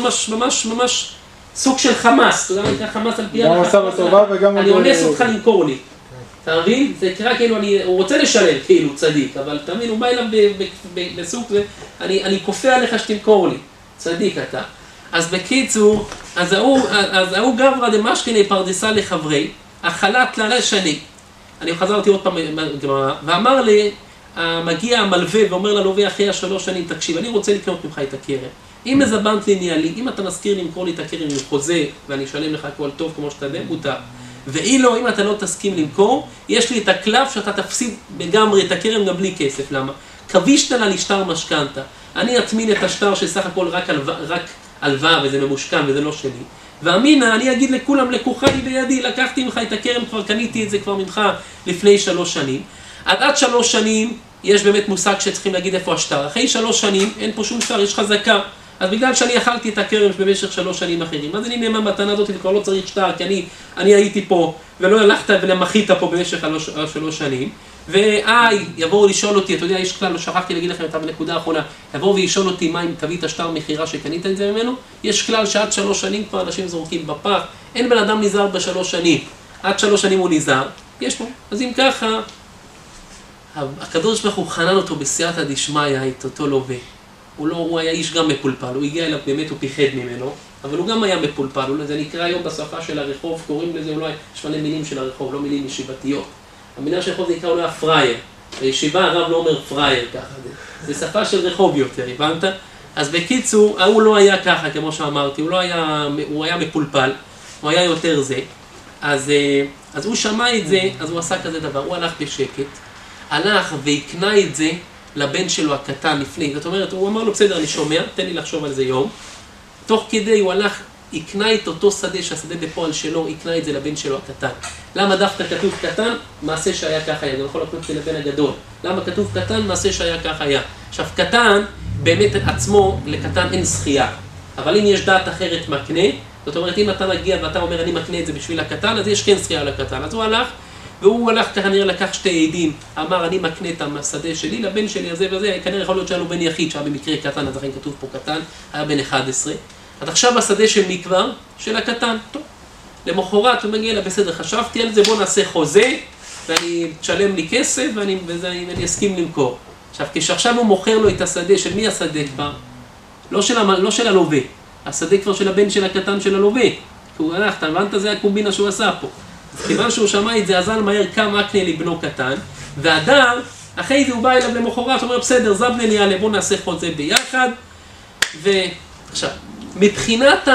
ממש סוג של חמאס, אתה יודע, נקרא חמאס על פי גם עשה בטובה וגם... אני אונס אותך למכור לי. אתה מבין? זה נקרא כאילו, הוא רוצה לשלם כאילו צדיק, אבל אתה מבין, הוא בא אליו בסוג זה, אני כופה עליך שתמכור לי. צדיק אתה. אז בקיצור, אז ההוא גברא דמשכני פרדסה לחברי, החלת לשני. אני חזרתי עוד פעם ואמר לי, מגיע המלווה ואומר ללווה אחרי 3 שנים, תקשיב, אני רוצה לקנות ממך את הכרם. אם מזבנת לי ניהלי, אם אתה מזכיר למכור לי את הכרם עם חוזה, ואני אשלם לך הכל טוב כמו שאתה יודע, מותר. ואילו אם אתה לא תסכים למכור, יש לי את הקלף שאתה תפסיד לגמרי את הכרם גם בלי כסף. למה? כבישת לה לשטר משכנתה. אני אטמין את השטר שסך הכל רק הלוואה וזה ממושכן וזה לא שלי. ואמינה, אני אגיד לכולם, לקוחה לי בידי, לקחתי ממך את הכרם, כבר קניתי את זה כבר ממך לפני 3 שנים. עד 3 שנים יש באמת מושג שצריכים להגיד איפה השטר. אחרי 3 שנים אין פה שום שטר, יש חזקה. אז בגלל שאני אכלתי את הכרם במשך 3 שנים אחרים, אז אני נאמן מתנה הזאת וכבר לא צריך שטר, כי אני הייתי פה ולא הלכת ולמחית פה במשך 3 שנים. יבואו לשאול אותי, אתה יודע, יש כלל, לא שכחתי להגיד לכם את הנקודה האחרונה, יבואו וישאול אותי מה אם תביא את השטר מחירה שקנית את זה ממנו, יש כלל שעד 3 שנים כבר אנשים זורקים בפח, אין בן אדם נזהר ב3 שנים, עד 3 שנים הוא נזהר, יש פה, אז אם ככה, הקדוש ברוך הוא חנן אותו בסייעתא דשמיא, את אותו לווה, הוא היה איש גם מפולפל, הוא הגיע אליו באמת, הוא פיחד ממנו, אבל הוא גם היה מפולפל, זה נקרא היום בשפה של הרחוב, קוראים לזה אולי, יש מלא מילים של הרחוב, לא מילים ישיבתיות. המילה של רחוב זה נקרא אולי הפרייר. בישיבה הרב לא אומר פרייר ככה. זה שפה של רחוב יותר, הבנת? אז בקיצור, הוא לא היה ככה, כמו שאמרתי, הוא היה מפולפל, הוא היה יותר זה. אז הוא שמע את זה, אז הוא עשה כזה דבר, הוא הלך בשקט, הלך והקנה את זה לבן שלו הקטן לפני. זאת אומרת, הוא אמר לו, בסדר, אני שומע, תן לי לחשוב על זה יום. תוך כדי הוא הלך, יקנה את אותו שדה שהשדה בפועל שלו, יקנה את זה לבן שלו הקטן. למה דווקא כתוב קטן? מעשה שהיה כך היה. גם יכול לקנות את זה לבן הגדול. למה כתוב קטן? מעשה שהיה כך היה. עכשיו, קטן, באמת עצמו, לקטן אין זכייה. אבל אם יש דעת אחרת מקנה, זאת אומרת, אם אתה מגיע ואתה אומר, אני מקנה את זה בשביל הקטן, אז יש כן זכייה לקטן. אז הוא הלך, והוא הלך כנראה לקח שתי עדים, אמר, אני מקנה את השדה שלי לבן שלי הזה וזה, כנראה יכול להיות שהיה לו בן יחיד, שהיה במקרה קטן, אז לכן כתוב פה קטן, היה בן 11. אז עכשיו השדה של מי כבר? של הקטן. טוב. למחרת הוא מגיע לה, בסדר, חשבתי על זה, בוא נעשה חוזה, ואני תשלם לי כסף, ואני אסכים למכור. עכשיו, כשעכשיו הוא מוכר לו את השדה, של מי השדה כבר? לא של הלווה. השדה כבר של הבן של הקטן של הלווה. כי הוא הלך, אתה הבנת? זה הקומבינה שהוא עשה פה. אז כיוון שהוא שמע את זה, אזל מהר קם מקנה לבנו קטן, והדר, אחרי זה הוא בא אליו למחרת, הוא אומר, בסדר, זבנן יעלה, בוא נעשה חוזה ביחד. ועכשיו, מבחינת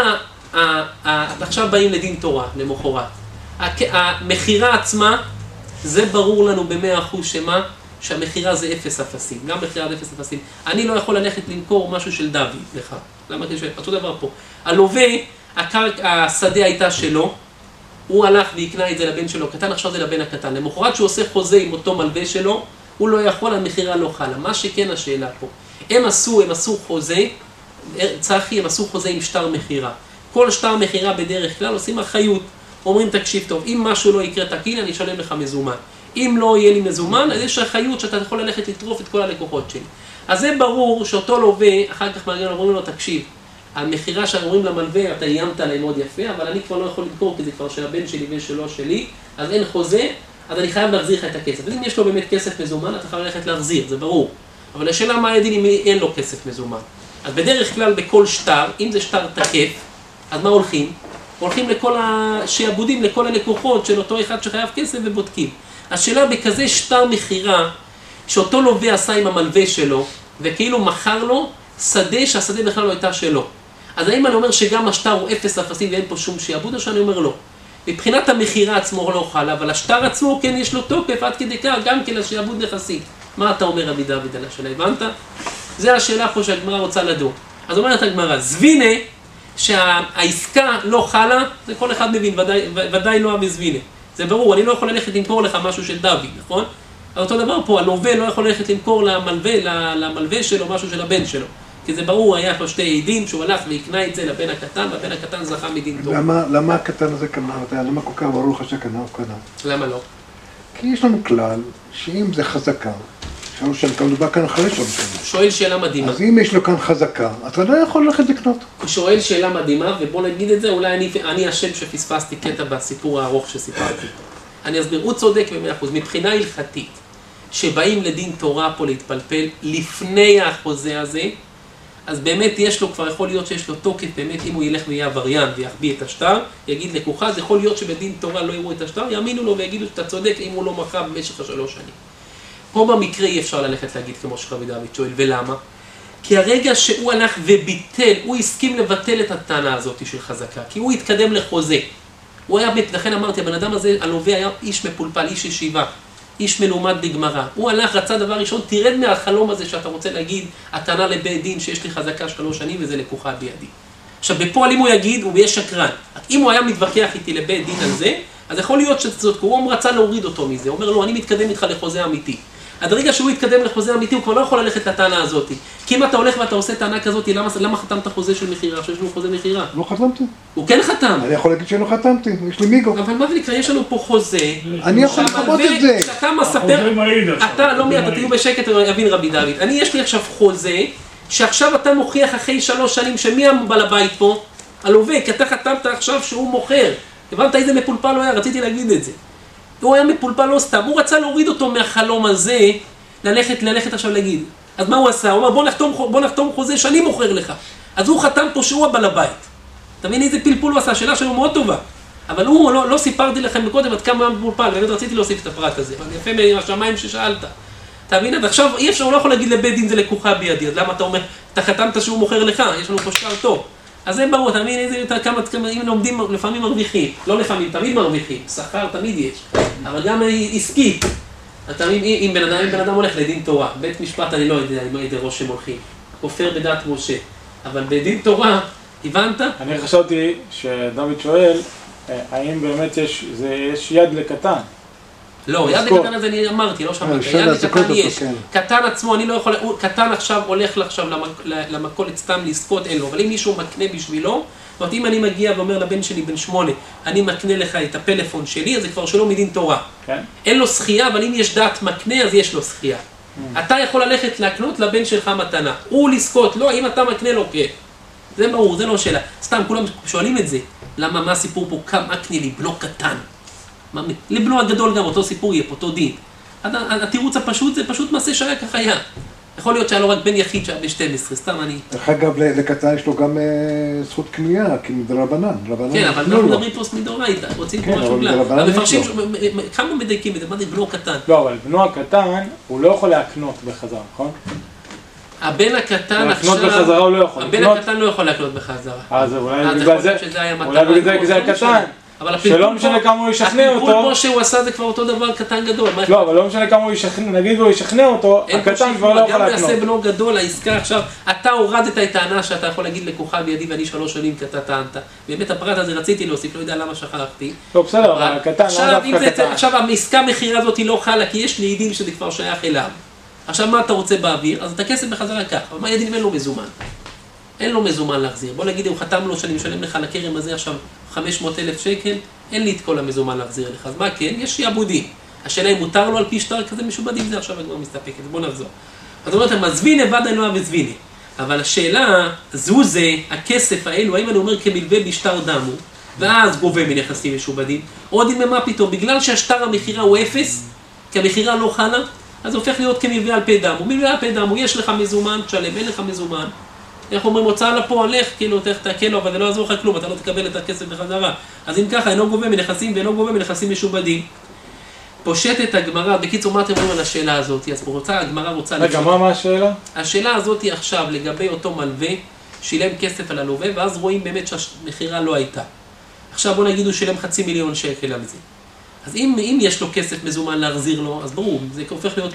עכשיו באים לדין תורה, למחרת. המחירה עצמה, זה ברור לנו ב100% שמה? שהמחירה זה 0 אפסים, גם מחירה זה 0 אפסים. אני לא יכול ללכת למכור משהו של דוד לך. למה? אותו דבר פה. הלווה, השדה הייתה שלו, הוא הלך ויקנה את זה לבן שלו קטן, עכשיו זה לבן הקטן. למחרת שהוא עושה חוזה עם אותו מלווה שלו, הוא לא יכול, המחירה לא חלה. מה שכן השאלה פה. הם עשו חוזה, צחי, הם עשו חוזה עם שטר מחירה. כל שטר מחירה בדרך כלל עושים אחריות. אומרים, תקשיב טוב, אם משהו לא יקרה תקין, אני אשלם לך מזומן. אם לא יהיה לי מזומן, אז יש אחריות שאתה יכול ללכת לטרוף את כל הלקוחות שלי. אז זה ברור שאותו לווה, אחר כך מגיע, אומרים לו, תקשיב, המחירה שאומרים למלווה, אתה איימת עליי מאוד יפה, אבל אני כבר לא יכול למכור, כי זה כבר של הבן שלי ושלו שלי, אז אין חוזה, אז אני חייב להחזיר לך את הכסף. אז אם יש לו באמת כסף מזומן, אתה חייב ללכת להחזיר, זה ברור. אבל השאלה מה הדין אם אין לו כסף מזומן. אז בדרך כלל בכל שטר, אם זה שטר תקף, אז מה הולכים? הולכים לכל השעבודים, לכל הלקוחות של אותו אחד שחייב כסף ובודקים. השאלה בכזה שטר מחירה, שאותו לווה עשה עם המלווה שלו, וכאילו מכר לו שדה שהשדה בכלל לא הייתה שלו. אז האם אני אומר שגם השטר הוא 0 אפסים ואין פה שום שעבוד, או שאני אומר לא? מבחינת המחירה עצמו לא חלה, אבל השטר עצמו כן יש לו תוקף עד כדי כך, גם כן השעבוד נכסי. מה אתה אומר רבי דוד על השאלה? הבנת? זה השאלה פה שהגמרא רוצה לדון. אז אומרת הגמרא, זבינה, שהעסקה לא חלה, זה כל אחד מבין, ודאי לא המזבינה. זה ברור, אני לא יכול ללכת למכור לך משהו של דוד, נכון? אותו דבר פה, הלווה לא יכול ללכת למכור למלווה שלו משהו של הבן שלו. כי זה ברור, היה פה שתי עדים שהוא הלך ויקנה את זה לבן הקטן, והבן הקטן זכה מדין טוב. למה הקטן הזה קנה? למה כל כך ברור לך שקנה או קנה? למה לא? כי יש לנו כלל שאם זה חזקה, שלוש שנים, מדובר כאן אחרי 3 שנים. שואל שאלה מדהימה. אז אם יש לו כאן חזקה, אתה לא יכול ללכת לקנות. הוא שואל שאלה מדהימה, ובוא נגיד את זה, אולי אני אשם שפספסתי קטע בסיפור הארוך שסיפרתי. אני אסביר, הוא צודק ב100%. מבחינה הלכתית, שבאים לדין תורה פה להתפלפל לפני החוזה הזה, אז באמת יש לו, כבר יכול להיות שיש לו תוקף, באמת אם הוא ילך ויהיה עבריין ויחביא את השטר, יגיד לקוחה, אז יכול להיות שבדין תורה לא יראו את השטר, יאמינו לו ויגידו שאתה צודק אם הוא לא מכר במשך 3 שנים. פה במקרה אי אפשר ללכת להגיד כמו שרבי דוד שואל, ולמה? כי הרגע שהוא הלך וביטל, הוא הסכים לבטל את הטענה הזאת של חזקה, כי הוא התקדם לחוזה. הוא היה, לכן אמרתי, הבן אדם הזה, הלווה היה איש מפולפל, איש ישיבה, איש מלומד בגמרא. הוא הלך, רצה דבר ראשון, תרד מהחלום הזה שאתה רוצה להגיד, הטענה לבית דין שיש לי חזקה 3 שנים וזה לקוחה בידי. עכשיו, בפועל אם הוא יגיד, הוא יהיה שקרן. אם הוא היה מתווכח איתי לבית דין על זה, אז יכול להיות שזאת, הוא רצה להוריד אותו מזה. הוא אומר לו, אני מתקדם איתך לחוזה אמיתי. עד הרגע שהוא יתקדם לחוזה אמיתי, הוא כבר לא יכול ללכת לטענה הזאת. כי אם אתה הולך ואתה עושה טענה כזאת, למה חתמת חוזה של מחירה? שיש לנו חוזה מחירה? לא חתמתי. הוא כן חתם. אני יכול להגיד שלא חתמתי, יש לי מיגו. אבל מה זה נקרא? יש לנו פה חוזה. אני יכול לכבות את זה. אתה מספר, אתה לא מיד, תהיו בשקט, יבין רבי דוד. יש לי עכשיו חוזה, שעכשיו אתה מוכיח אחרי 3 שנים, שמי הבעל הבית פה? הלווה, כי אתה חתמת עכשיו שהוא מוכר. הבנת איזה מפולפל לא היה, רציתי להגיד את זה. הוא היה מפולפל לא סתם, הוא רצה להוריד אותו מהחלום הזה, ללכת עכשיו להגיד. אז מה הוא עשה? הוא אמר, בוא נחתום חוזה שאני מוכר לך. אז הוא חתם פה שהוא הבעל הבית. אתה מבין איזה פלפול הוא עשה? השאלה שלו מאוד טובה. אבל הוא, לא סיפרתי לכם מקודם עד כמה מפולפל, באמת רציתי להוסיף את הפרט הזה. אבל יפה מהשמיים ששאלת. אתה מבין? עכשיו אי אפשר, הוא לא יכול להגיד לבית דין זה לקוחה בידי. אז למה אתה אומר, אתה חתמת שהוא מוכר לך, יש לנו פה שטר טוב. אז זה ברור, אתה מבין כמה, אם לומדים, לפעמים מרוויחים. לא לפעמים, תמיד מרוויחים. שכר תמיד יש. אבל גם עסקית. אתה מבין, אם בן אדם הולך לדין תורה, בית משפט אני לא יודע אם איזה ראש הם הולכים. כופר בדעת משה. אבל בדין תורה, הבנת? אני חשבתי שדוד שואל, האם באמת יש יד לקטן? לא, יד לקטן הזה אני אמרתי, לא שמעת, יד לקטן יש. קטן עצמו, אני לא יכול, קטן עכשיו הולך עכשיו למכולת סתם לזכות, אין לו, אבל אם מישהו מקנה בשבילו, זאת אומרת, אם אני מגיע ואומר לבן שלי בן 8, אני מקנה לך את הפלאפון שלי, אז זה כבר שלא מדין תורה. אין לו שחייה, אבל אם יש דעת מקנה, אז יש לו שחייה. אתה יכול ללכת להקנות לבן שלך מתנה. הוא לזכות, לא, אם אתה מקנה לו, כן. זה ברור, זה לא שאלה. סתם, כולם שואלים את זה. למה, מה הסיפור פה? כמה מקנה לבנו קטן? לבנו הגדול גם, אותו סיפור יהיה, אותו דין. התירוץ הפשוט, זה פשוט מעשה שהיה ככה היה. יכול להיות שהיה לו רק בן יחיד שהיה ב-12, סתם אני... דרך אגב, לקטן יש לו גם זכות קנייה, כי מדרבנן. כן, אבל אנחנו מדברים פה מדאורייתא, רוצים פה משהו גלל. המפרשים, כמה מדייקים את זה? מה זה בנו הקטן? לא, אבל בנו הקטן, הוא לא יכול להקנות בחזרה, נכון? הבן הקטן עכשיו... להקנות בחזרה הוא לא יכול. הבן הקטן לא יכול להקנות בחזרה. אז אולי בגלל זה הקטן. שלא משנה כמה הוא ישכנע אותו. הפלפול פה שהוא עשה זה כבר אותו דבר קטן גדול. לא, אבל לא משנה כמה הוא ישכנע, נגיד הוא ישכנע אותו, הקטן כבר לא יכול גם להקנות. יעשה בנו גדול, העסקה עכשיו, אתה הורדת את הטענה שאתה יכול להגיד לכוכב ידי ואני 3 שנים כי אתה טענת. באמת הפרט הזה רציתי להוסיף, לא יודע למה שכחתי. לא, בסדר, אבל הקטן, לא דווקא קטן. עכשיו העסקה מחירה הזאת היא לא חלה, כי יש לי עדים שזה כבר שייך אליו. עכשיו מה אתה רוצה באוויר? אז אתה כסף בחזרה כך, אבל מה ידין אין לו מזומן? אין לו מזומן להחזיר. בוא נגיד, הוא חתם לו שאני משלם לך לכרם הזה עכשיו 500,000 שקל, אין לי את כל המזומן להחזיר לך. אז מה כן? יש שיעבודים. השאלה אם מותר לו על פי שטר כזה משובדים, זה עכשיו כבר מסתפקת. בוא נחזור. אז אומרת, מזוויני וד אלוה וזוויני. אבל השאלה, זו זה, הכסף האלו, האם אני אומר כמלווה בשטר דמו, ואז גובה מנכסים משובדים, או דין מה פתאום, בגלל שהשטר המחירה הוא 0, כי המחירה לא חלה, אז זה הופך להיות כמלווה על פי דמו. מלווה על פי דמו, יש לך מזומן, תשלם, אין לך מזומן. איך אומרים, הוצאה לפועל, לך, כאילו, תחכה לו, אבל זה לא יעזור לך כלום, אתה לא תקבל את הכסף בחזרה. אז אם ככה, אינו גובה מנכסים ואינו גובה מנכסים משובדים. פושטת הגמרא, בקיצור, מה אתם אומרים על השאלה הזאת? אז הגמרא רוצה... רגע, מה השאלה? השאלה הזאת היא עכשיו לגבי אותו מלווה, שילם כסף על הלווה, ואז רואים באמת שהמחירה לא הייתה. עכשיו בוא נגיד, הוא שילם 500,000 שקל על זה. אז אם יש לו כסף מזומן להחזיר לו, אז ברור, זה הופך להיות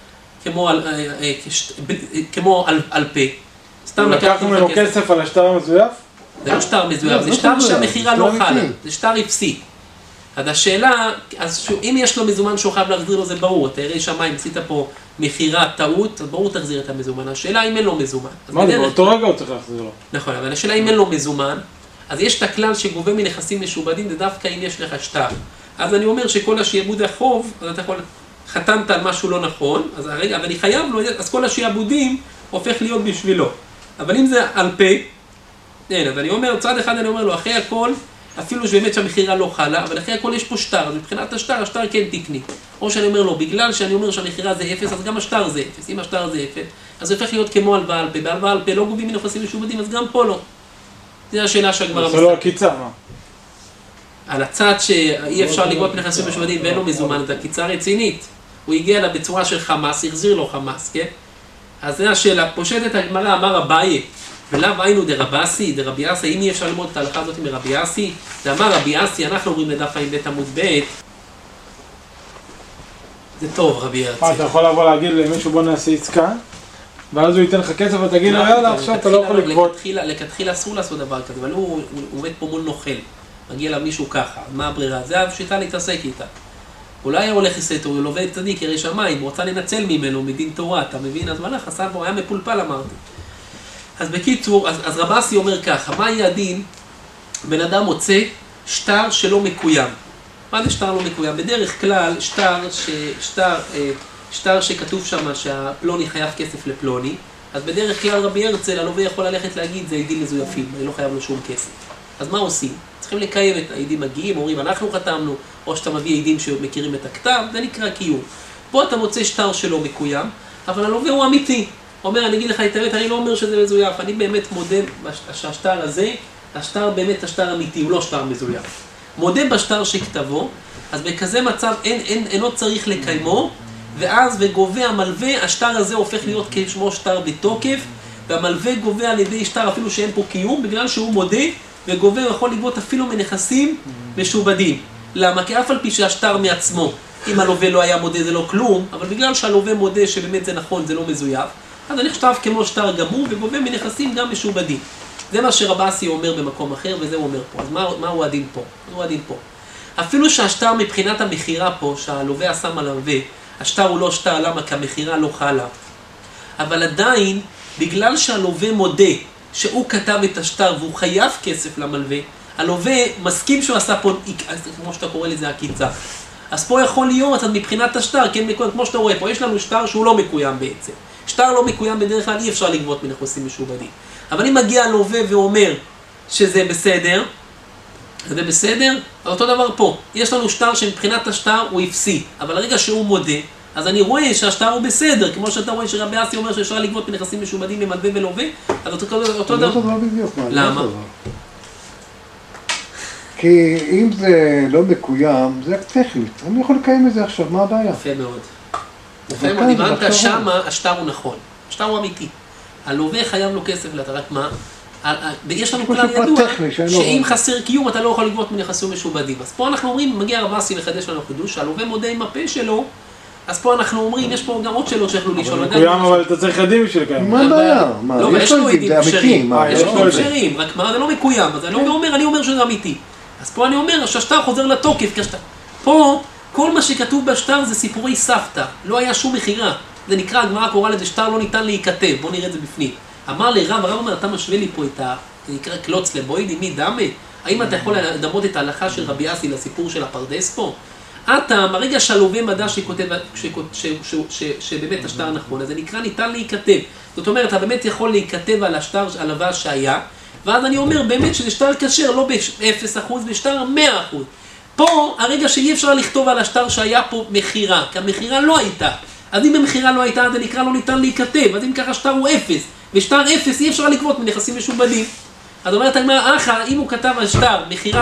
כמו על פה. לקחנו ממנו כסף על השטר המזויף? זה לא שטר מזויף, זה שטר שהמחירה לא חלה, זה שטר אפסי. אז השאלה, אם יש לו מזומן שהוא חייב להחזיר לו, זה ברור, תראה שמיים, עשית פה מחירה, טעות, אז ברור תחזיר את המזומן. השאלה אם אין לו מזומן. מה זה, באותו רגע הוא צריך להחזיר לו. נכון, אבל השאלה אם אין לו מזומן, אז יש את הכלל שגובה מנכסים משובדים, זה דווקא אם יש לך שטר. אז אני אומר שכל השיעבוד החוב, אז אתה יכול, חתמת על משהו לא נכון, אז הרגע, אבל אני חייב לו, אז כל השיעבודים הופך להיות בשבילו. אבל אם זה על פה, אין, אז אני אומר, צד אחד אני אומר לו, אחרי הכל, אפילו שבאמת שהמחירה לא חלה, אבל אחרי הכל יש פה שטר, אז מבחינת השטר כן תקני. או שאני אומר לו, בגלל שאני אומר שהמחירה זה 0, אז גם השטר זה 0. אם השטר זה 0, אז זה הופך להיות כמו הלוואה על פה. בהלוואה על פה לא גובים מנכסים משובדים, אז גם פה לא. זו השאלה שהגמרא... זה לא הקיצה, מה? על הצד שאי אפשר לגבות מנכסים משובדים ואין לו מזומן, את הקיצה רצינית. הוא הגיע לה בצורה של חמאס, החזיר לו חמאס, כן? אז זו השאלה, פושטת הגמרא, אמר אביי, ולאו היינו דרבאסי, דרבי אסי, אם אי אפשר ללמוד את ההלכה הזאת מרבי אסי, זה אמר רבי אסי, אנחנו אומרים לדף ע"ב עמוד ב', זה טוב רבי אסי. מה, אתה יכול לבוא להגיד למישהו בוא נעשה עסקה, ואז הוא ייתן לך כסף ותגיד לו יאללה, עכשיו אתה לא יכול לגבות. לכתחילה אסור לעשות דבר כזה, אבל הוא עומד פה מול נוכל, מגיע לה מישהו ככה, מה הברירה? זה הפשיטה להתעסק איתה. אולי היה הולך לסתור, הוא לובד צדיק, ירא שמיים, הוא רוצה לנצל ממנו, מדין תורה, אתה מבין? אז מלך, עשה בו, היה מפולפל אמרתי. אז בקיצור, אז רבאסי אומר ככה, מה יהיה הדין? בן אדם מוצא שטר שלא מקוים. מה זה שטר לא מקוים? בדרך כלל, שטר שכתוב שם שהפלוני חייב כסף לפלוני, אז בדרך כלל רבי הרצל, הלווה יכול ללכת להגיד, זה עדים מזויפים, אני לא חייב לו שום כסף. אז מה עושים? צריכים לקיים את העדים מגיעים, אומרים אנחנו חתמנו, או שאתה מביא עדים שמכירים את הכתב, זה נקרא קיום. פה אתה מוצא שטר שלא מקוים, אבל הלווה הוא אמיתי. אומר, אני אגיד לך את האמת, אני לא אומר שזה מזויף, אני באמת מודה שהשטר הזה, השטר באמת השטר אמיתי, הוא לא שטר מזויף. מודה בשטר שכתבו, אז בכזה מצב אינו צריך לקיימו, ואז וגובה המלווה, השטר הזה הופך להיות כשמו שטר בתוקף, והמלווה גובה על ידי שטר אפילו שאין פה קיום, בגלל שהוא מודה, וגובה יכול לגבות אפילו מנכסים משובדים. למה? כי אף על פי שהשטר מעצמו, אם הלווה לא היה מודה זה לא כלום, אבל בגלל שהלווה מודה שבאמת זה נכון, זה לא מזויף, אז אני חושב כמו שטר גמור וגובה מנכסים גם משובדים. זה מה שרב אסי אומר במקום אחר, וזה הוא אומר פה. אז מהו הדין פה? מהו הדין פה? אפילו שהשטר מבחינת המחירה פה, שהלווה עשה מלווה, השטר הוא לא שטר, למה? כי המחירה לא חלה. אבל עדיין, בגלל שהלווה מודה שהוא כתב את השטר והוא חייב כסף למלווה, הלווה מסכים שהוא עשה פה, כמו שאתה קורא לזה, עקיצה. אז פה יכול להיות, מבחינת השטר, כן, כמו שאתה רואה פה, יש לנו שטר שהוא לא מקוים בעצם. שטר לא מקוים בדרך כלל, אי אפשר לגבות מנכסים משועבדים. אבל אם מגיע הלווה ואומר שזה בסדר, זה בסדר, אז אותו דבר פה. יש לנו שטר שמבחינת השטר הוא אפסי, אבל הרגע שהוא מודה, אז אני רואה שהשטר הוא בסדר, כמו שאתה רואה שרבי אסי אומר שאפשר לגבות מנכסים משועבדים ממלווה ולווה, אז אותו דבר. למה? כי אם זה לא מקוים, זה טכנית. אני יכול לקיים את זה עכשיו, מה הבעיה? יפה מאוד. יפה מאוד, הבנת שמה, השטר הוא נכון. השטר הוא אמיתי. הלווה חייב לו כסף, רק מה? יש לנו כלל ידוע, שאם חסר קיום אתה לא יכול לגבות מנכסים משועבדים. אז פה אנחנו אומרים, מגיע רב אסי לחדש לנו חידוש, שהלווה מודה עם הפה שלו, אז פה אנחנו אומרים, יש פה גם עוד שאלות שיכולו לשאול. מקוים, אבל אתה צריך עדים בשביל לקיים. מה הבעיה? לא, יש לו עדים כשרים. יש לו לו כשרים, רק מה, זה לא מקוים. אז אני אומר שזה אמיתי. אז פה אני אומר שהשטר חוזר לתוקף. פה, כל מה שכתוב בשטר זה סיפורי סבתא. לא היה שום מחירה. זה נקרא, הגמרא קורא לזה שטר לא ניתן להיכתב. בוא נראה את זה בפנים. אמר לי הרב אומר, אתה משווה לי פה את זה נקרא קלוץ לבוידי, מי דמה? האם אתה יכול לדמות את ההלכה של רבי אסי לסיפור של הפרדס פה? אתה, ברגע שהלווה מדע שכותב, שבאמת השטר נכון, אז זה נקרא ניתן להיכתב. זאת אומרת, אתה באמת יכול להיכתב על השטר, על הלווה שהיה, ואז אני אומר באמת שזה שטר כשר, לא ב-0%, בשטר 100%. פה, הרגע שאי אפשר לכתוב על השטר שהיה פה מחירה, כי המחירה לא הייתה. אז אם המחירה לא הייתה, זה נקרא לא ניתן להיכתב. אז אם ככה שטר הוא 0, ושטר 0 אי אפשר לגבות מנכסים משועבדים. אז אומרת הגמרא, אם הוא כתב על שטר, מחירה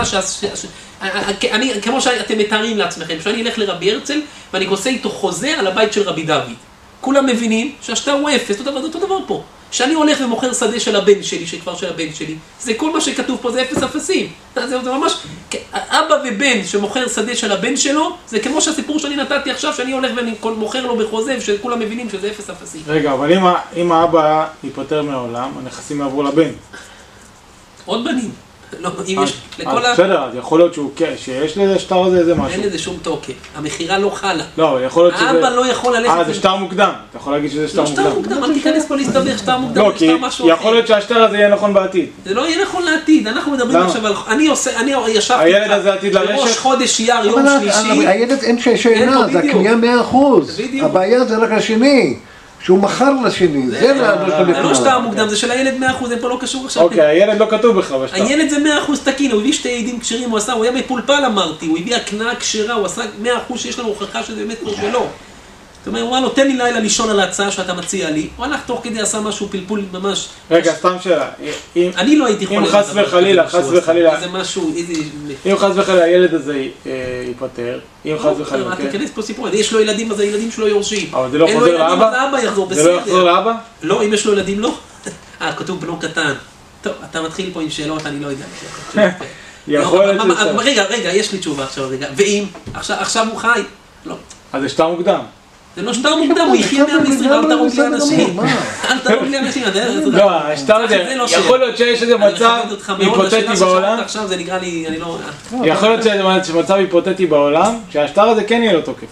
כמו שאתם מתארים לעצמכם, שאני אלך לרבי הרצל ואני עושה איתו חוזה על הבית של רבי דוד. כולם מבינים שהשטר הוא 0, אותו דבר פה. שאני הולך ומוכר שדה של הבן שלי, שכבר של הבן שלי, זה כל מה שכתוב פה, זה 0 אפסים. זה ממש, אבא ובן שמוכר שדה של הבן שלו, זה כמו שהסיפור שאני נתתי עכשיו, שאני הולך ומוכר לו בחוזה, שכולם מבינים שזה 0 אפסים. רגע, אבל אם האבא ייפטר מהעולם, הנכסים יעברו לבן. עוד בנים. לא, אם יש לכל בסדר, אז יכול להיות שיש לזה שטר הזה איזה משהו. אין לזה שום תוקף. המחירה לא חלה. לא, יכול להיות שזה... האבא לא יכול ללכת... זה שטר מוקדם. אתה יכול להגיד שזה שטר מוקדם. לא שטר מוקדם, אל תיכנס פה להסתבך, שטר מוקדם, לא, כי יכול להיות שהשטר הזה יהיה נכון בעתיד. זה לא יהיה נכון לעתיד. אנחנו מדברים עכשיו על... אני ישבתי... הילד הזה עתיד לרשת? בראש חודש אייר, יום שלישי. הילד אין שאלה, זה הקניין 100%. הבעיה זה רק השני. שהוא מכר לשני, זה לא שטר מוקדם, זה של הילד 100%, זה פה לא קשור עכשיו. אוקיי, הילד לא כתוב בכלל בשטר. הילד זה 100% תקין, הוא הביא שתי עדים כשרים, הוא היה בפולפל אמרתי, הוא הביא הקנאה כשרה, הוא עשה 100% שיש לנו הוכחה שזה באמת כמו שלו. זאת אומרת, הוא אמר לו, תן לי לילה לישון על ההצעה שאתה מציע לי, הוא הלך תוך כדי עשה משהו פלפול ממש... רגע, סתם שאלה. אני לא הייתי אם חס וחלילה, איזה משהו, איזה... אם חס וחלילה הילד הזה ייפטר, אם חס וחלילה, כן? תיכנס פה סיפור, יש לו ילדים, אז הילדים שלו יורשים. אבל זה לא חוזר לאבא? אז האבא יחזור, בסדר. זה לא יחזור לאבא? לא, אם יש לו ילדים, לא. כתוב בנו קטן. טוב, אתה מתחיל פה עם שאלות, אני לא יודע. יכול להיות שזה... רגע, יש לי תשובה עכשיו, רגע. ואם? עכשיו הוא חי? לא. אז זה שטר מוקדם. זה לא שטר מוקדם, הוא יחיה מהמצרים, אל תרוג לי אנשים. אל תרוג לי אנשים. לא, השטר הזה, יכול להיות שיש איזה מצב היפותטי בעולם. עכשיו זה נקרא לי, אני לא... יכול להיות שיש מצב היפותטי בעולם, שהשטר הזה כן יהיה לו תוקף.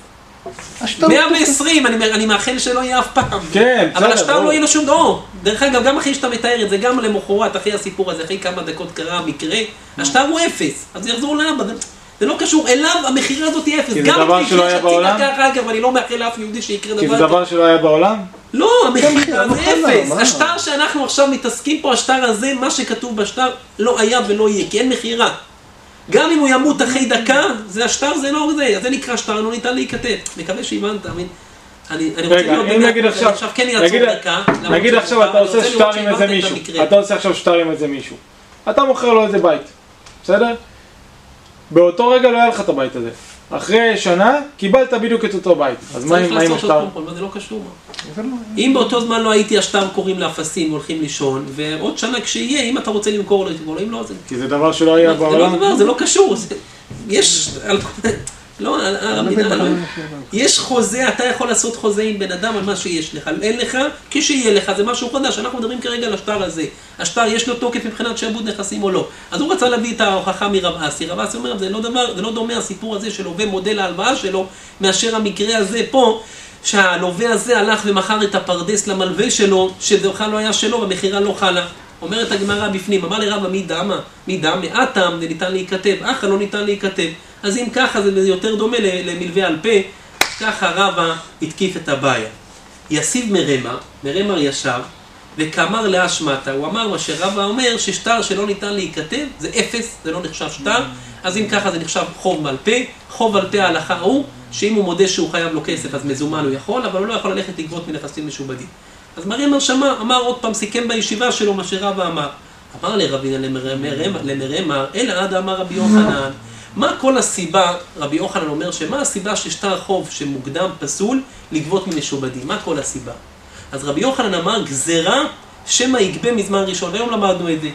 120, אני מאחל שלא יהיה אף פעם. כן, אבל השטר לא יהיה לו שום דבר. דרך אגב, גם אחרי שאתה מתאר את זה, גם למחרת, אחרי הסיפור הזה, אחרי כמה דקות קרה המקרה, השטר הוא 0, אז זה יחזור לאבא. זה לא קשור אליו, המחירה הזאת היא 0. כי זה דבר שלא היה בעולם? ואני לא מאחל לאף יהודי שיקרה דבר. כי זה דבר שלא היה בעולם? לא, המחירה זה 0. השטר שאנחנו עכשיו מתעסקים פה, השטר הזה, מה שכתוב בשטר, לא היה ולא יהיה, כי אין מחירה. גם אם הוא ימות אחרי דקה, זה השטר, זה לא זה. זה נקרא שטר, לא ניתן להיכתב. מקווה שהבנת, אני רוצה להיות נגיד עכשיו כן יעצור דקה. נגיד עכשיו אתה עושה שטר עם איזה מישהו. אתה עושה עכשיו שטר עם איזה מישהו. אתה מוכר לו איזה בית. בסדר? באותו רגע לא היה לך את הבית הזה. אחרי שנה, קיבלת בדיוק את אותו בית. אז מה עם השטר? זה לא קשור. אם באותו זמן לא הייתי השטר קוראים לאפסים, הולכים לישון, ועוד שנה כשיהיה, אם אתה רוצה למכור לו, אם לא, זה... כי זה דבר שלא היה בעולם. זה לא דבר, זה לא קשור. יש... לא, יש חוזה, אתה יכול לעשות חוזה עם בן אדם על מה שיש לך, אין לך, כשיהיה לך, זה משהו חדש, אנחנו מדברים כרגע על השטר הזה. השטר יש לו תוקף מבחינת שעבוד נכסים או לא. אז הוא רצה להביא את ההוכחה מרב אסי, רב אסי אומר, זה לא דומה הסיפור הזה של לווה מודל ההלוואה שלו, מאשר המקרה הזה פה, שהלווה הזה הלך ומכר את הפרדס למלווה שלו, שזה בכלל לא היה שלו, והמחירה לא חלה. אומרת הגמרא בפנים, אמר לרבא מי דמה, אטם, זה ניתן להיכתב, אחא לא ניתן להיכתב. אז אם ככה זה יותר דומה למלווה על פה, ככה רבא התקיף את הבעיה. יסיב מרמר ישב, וכאמר להשמטה, הוא אמר מה שרבא אומר, ששטר שלא ניתן להיכתב, זה אפס, זה לא נחשב שטר, אז אם ככה זה נחשב חוב מעל פה, חוב על פה ההלכה הוא, שאם הוא מודה שהוא חייב לו כסף, אז מזומן הוא יכול, אבל הוא לא יכול ללכת לגבות מנכסים משובדים. אז מרמר שמע, אמר עוד פעם, סיכם בישיבה שלו מה שרבא אמר. אמר לרבינה למרמר, אלא עד אמר רבי יוחנן, מה כל הסיבה, רבי יוחנן אומר, שמה הסיבה ששטר חוב שמוקדם פסול לגבות ממשובדים? מה כל הסיבה? אז רבי יוחנן אמר, גזרה שמא יגבה מזמן ראשון, והיום למדנו את זה.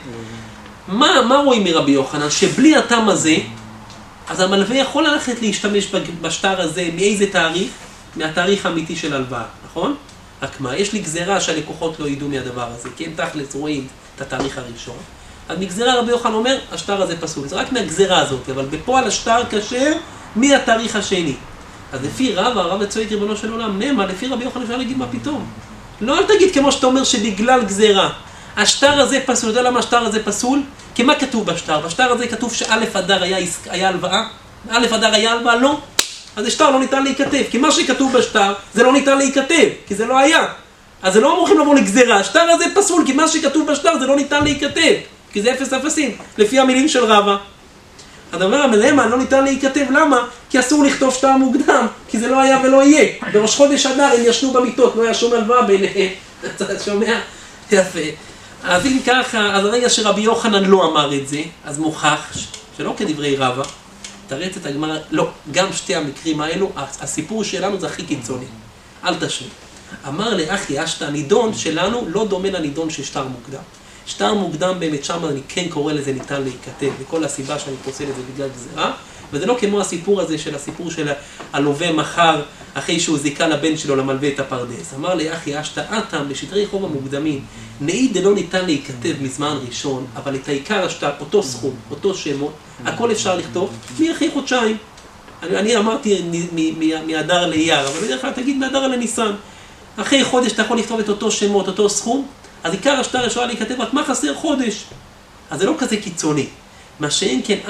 מה רואים מרבי יוחנן? שבלי הטעם הזה, אז המלווה יכול ללכת להשתמש בשטר הזה מאיזה תאריך? מהתאריך האמיתי של הלוואה, נכון? רק מה, יש לי גזרה שהלקוחות לא ידעו מהדבר הזה, כי הם תכלס רואים את התאריך הראשון. אז מגזרה רבי יוחנן אומר, השטר הזה פסול. זה רק מהגזרה הזאת, אבל בפועל השטר כשר מהתאריך השני. אז לפי הרב צועק ריבונו של עולם, נאמה, לפי רבי יוחנן אפשר להגיד מה פתאום. לא, אל תגיד כמו שאתה אומר שבגלל גזרה. השטר הזה פסול, אתה יודע למה השטר הזה פסול? כי מה כתוב בשטר? בשטר הזה כתוב שא' אדר היה הלוואה. א' אדר היה הלוואה? לא. אז השטר לא ניתן להיכתב, כי מה שכתוב בשטר זה לא ניתן להיכתב, כי זה לא היה. אז זה לא אמורים לבוא לגזרה, השטר הזה פסול, כי מה שכתוב בשטר זה לא ניתן להיכתב, כי זה אפס אפסים, לפי המילים של רבא. הדבר המלאמה לא ניתן להיכתב, למה? כי אסור לכתוב שטר מוקדם, כי זה לא היה ולא יהיה. בראש חודש אדר הם ישנו במיטות, לא היה שום הלוואה ביניהם. אתה שומע? יפה. אז אם ככה, אז הרגע שרבי יוחנן לא אמר את זה, אז מוכח שלא כדברי רבא, תרץ את הגמרא, לא, גם שתי המקרים האלו, הסיפור שלנו זה הכי קיצוני. אל תשמע. אמר לאחי אשתא, הנידון שלנו לא דומה לנידון של שטר מוקדם. שטר מוקדם באמת שם אני כן קורא לזה ניתן להיכתב, וכל הסיבה שאני פוסל את זה בגלל גזירה, וזה לא כמו הסיפור הזה של הסיפור של הלווה מחר, אחרי שהוא זיקה לבן שלו למלווה את הפרדס. אמר לאחי אשתא, אטם לשטרי חוב המוקדמים, נעיד דלא ניתן להיכתב מזמן ראשון, אבל את העיקר השטר, אותו סכום, אותו שמות, הכל אפשר לכתוב, מאחרי חודשיים. אני אמרתי מאדר לאייר, אבל בדרך כלל תגיד מאדר לניסן. אחרי חודש אתה יכול לכתוב את אותו שמות, אותו סכום, אז עיקר השטר אפשר להיכתב, רק מה חסר חודש? אז זה לא כזה קיצוני. מה שאין כן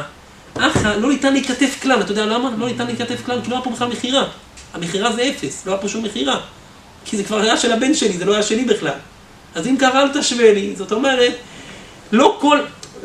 אחא לא ניתן להיכתב כלל, אתה יודע למה? לא ניתן להיכתב כלל, כי לא היה פה בכלל מחירה. המחירה זה אפס, לא היה פה שום מחירה. כי זה כבר היה של הבן שלי, זה לא היה שלי בכלל. אז אם ככה אל תשווה לי, זאת אומרת, לא כל...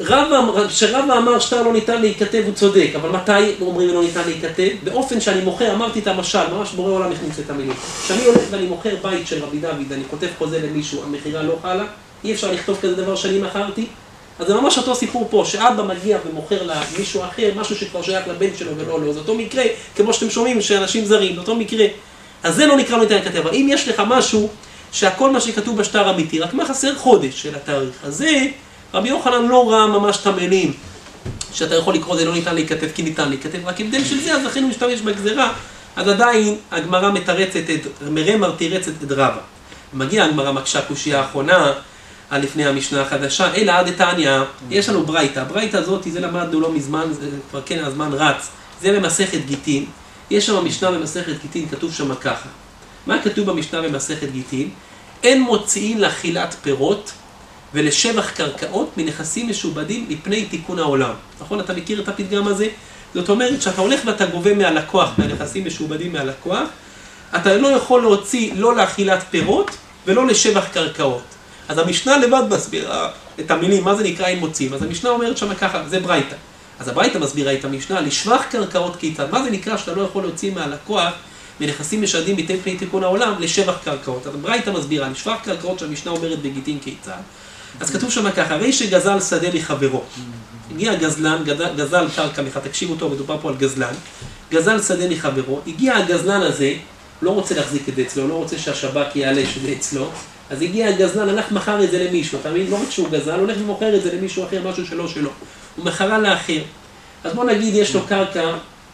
שרבא אמר שטר לא ניתן להיכתב, הוא צודק, אבל מתי אומרים לא ניתן להיכתב? באופן שאני מוכר, אמרתי את המשל, ממש בורא עולם הכניס את המילים. כשאני הולך ואני מוכר בית של רבי דוד, אני כותב חוזה למישהו, המחירה לא חלה, אי אפשר לכתוב כזה דבר שאני מכרתי. אז זה ממש אותו סיפור פה, שאבא מגיע ומוכר למישהו אחר, משהו שכבר שייך לבן שלו ולא לו, זה אותו מקרה, כמו שאתם שומעים, שאנשים זרים, זה אותו מקרה. אז זה לא נקרא לא ניתן להיכתב, אבל אם יש לך משהו שהכל מה שכתוב בשטר אמיתי, רק מה חסר חודש של התאריך הזה, רבי יוחנן לא ראה ממש את המילים שאתה יכול לקרוא זה לא ניתן להיכתב כי ניתן להיכתב, רק הבדל של זה, אז לכן הוא משתמש בגזרה. אז עדיין הגמרא מתרצת מרמר תירצת את רבא. מגיע הגמרא מקשה קושיה האחרונה על לפני המשנה החדשה, אלא עד תניא, יש לנו ברייתא. הברייתא הזאת, זה למדנו לא מזמן, זה כבר כן הזמן רץ, זה במסכת גיטין. יש שם משנה במסכת גיטין, כתוב שם ככה. מה כתוב במשנה במסכת גיטין? אין מוציאים לאכילת פירות ולשבח קרקעות מנכסים משובדים מפני תיקון העולם. נכון? אתה מכיר את הפתגם הזה? זאת אומרת שאתה הולך ואתה גובה מהלקוח, מהנכסים משובדים מהלקוח, אתה לא יכול להוציא לא לאכילת פירות ולא לשבח קרקעות. אז המשנה לבד מסבירה את המילים, מה זה נקרא אין מוצאים. אז המשנה אומרת שם ככה, זה ברייתא. אז הברייתא מסבירה את המשנה, לשבח קרקעות כיצד. מה זה נקרא שאתה לא יכול להוציא מהלקוח מנכסים משובדים מפני תיקון העולם לשבח קרקעות. אז הברייתא מסבירה, לשבח קרקעות שהמשנה אומרת בגיטין כיצד. אז כתוב שם ככה, הרי שגזל שדה מחברו. הגיע גזלן, גזל קרקע מחברו, תקשיבו טוב, מדובר פה על גזלן. גזל שדה מחברו, הגיע הגזלן הזה, לא רוצה להחזיק את זה אצלו, לא רוצה שהשב"כ יעלה שזה אצלו. אז הגיע הגזלן, הלך מחר את זה למישהו, אתה מבין? לא רק שהוא גזל, הולך ומוכר את זה למישהו אחר, משהו שלו שלו. הוא מכרה לאחר. אז בוא נגיד, יש לו קרקע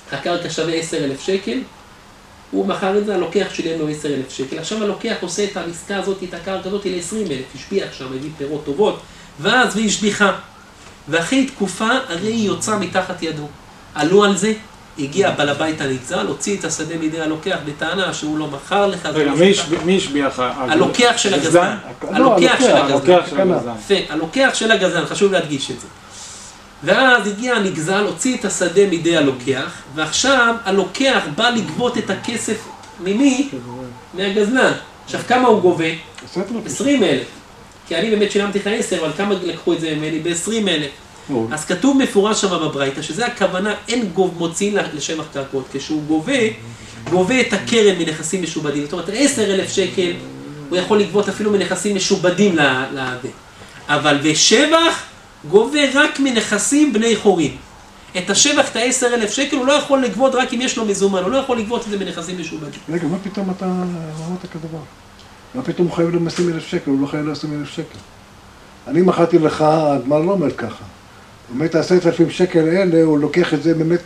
הקרקע שווה 10,000 שקל, הוא מכר את זה, הלוקח שילם לו 10,000 שקל. עכשיו הלוקח עושה את העסקה הזאת, את הקרקע הזאת ל-20,000, השביח שם, הביא פירות טובות, ואז היא השביחה. ואחרי תקופה, הרי היא יוצאה מתחת ידו. עלו על זה, הגיע בעל הבית הנגזל, הוציא את השדה מידי הלוקח בטענה שהוא לא מכר לך. רגע, מי השביח? הלוקח של הגזלן. הלוקח של הגזלן. הלוקח של הגזלן, חשוב להדגיש את זה. ואז הגיע הנגזל, הוציא את השדה מידי הלוקח, ועכשיו הלוקח בא לגבות את הכסף ממי? מהגזלן. עכשיו כמה הוא גובה? 20,000. כי אני באמת שילמתי לך 10, אבל כמה לקחו את זה ממני? ב-20,000. אז כתוב מפורש שם בברייתא, שזה הכוונה, אין מוצאים לשבח קרקעות. כשהוא גובה את הקרן מנכסים משובדים. זאת אומרת, 10,000 שקל, הוא יכול לגבות אפילו מנכסים משובדים לעדה. אבל בשבח, גובה רק מנכסים בני חורין. את השבח, את ה-10,000 שקל, הוא לא יכול לגבות רק אם יש לו מזומן, הוא לא יכול לגבות את זה מנכסים משובדים. רגע, מה פתאום אתה אמרת כדבר? מה פתאום הוא חייב ל-20,000 שקל, הוא לא חייב ל-20,000 שקל? אני מכרתי לך, הגמרא לא אומר ככה. באמת, 10,000 שקל האלה, הוא לוקח את זה באמת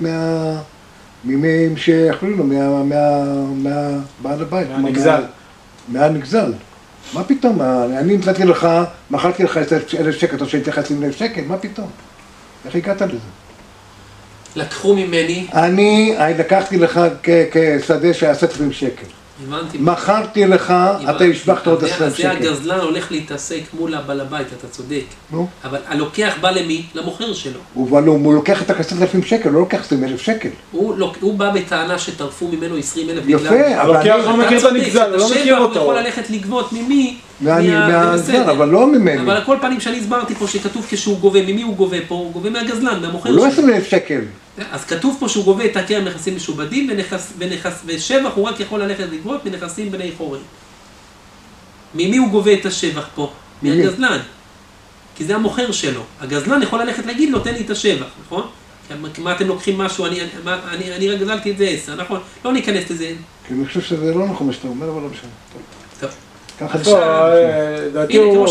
ממי שיכלו לו, מהבעל הבית. מהנגזל. מהנגזל. מה פתאום? אני נתתי לך, מכרתי לך 10,000 שקל, או שהייתי לך 20,000 שקל, מה פתאום? איך הגעת לזה? לקחו ממני. אני לקחתי לך כשדה של 10,000 שקל. הבנתי. מכרתי לך, אתה השבחת עוד 10,000 שקל. אז זה הגזלן הולך להתעסק מול הבעל הבית, אתה צודק. אבל הלוקח בא למי? למוכר שלו. הוא לוקח את ה-10,000 שקל, לא לוקח 20,000 שקל. הוא בא בטענה שטרפו ממנו 20,000 בגלל. יפה, אבל הלוקח לא מכיר את הנגזל, לא מכיר אותו. הוא יכול ללכת לגבות ממי? מהגזלן, אבל לא ממני. אבל על כל פנים שאני הסברתי פה שכתוב כשהוא גובה, ממי הוא גובה פה? הוא גובה מהגזלן, מהמוכר שלו. הוא לא 20,000 שקל. אז כתוב פה שהוא גובה את הקרן מנכסים משובדים, ושבח הוא רק יכול ללכת לגבות מנכסים בני חורין. ממי הוא גובה את השבח פה? מהגזלן. כי זה המוכר שלו. הגזלן יכול ללכת להגיד לו, תן לי את השבח, נכון? מה אתם לוקחים משהו, אני רק גזלתי את זה 10, נכון? לא ניכנס לזה. כי אני חושב שזה לא נכון מה שאתה אומר, אבל לא משנה. טוב. דעתי הוא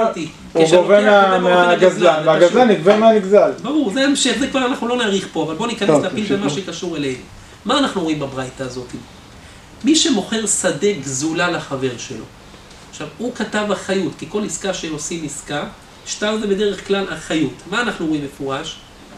גובה מהגזלן, והגזלן נגבה מהנגזל. ברור, זה המשך, זה כבר אנחנו לא נעריך פה, אבל בואו ניכנס לפיל במה שקשור אלינו. מה אנחנו רואים בברייתא הזאת? מי שמוכר שדה גזולה לחבר שלו. עכשיו, הוא כתב אחריות, כי כל עסקה שעושים עסקה, שטר זה בדרך כלל אחריות. מה אנחנו רואים מפורש?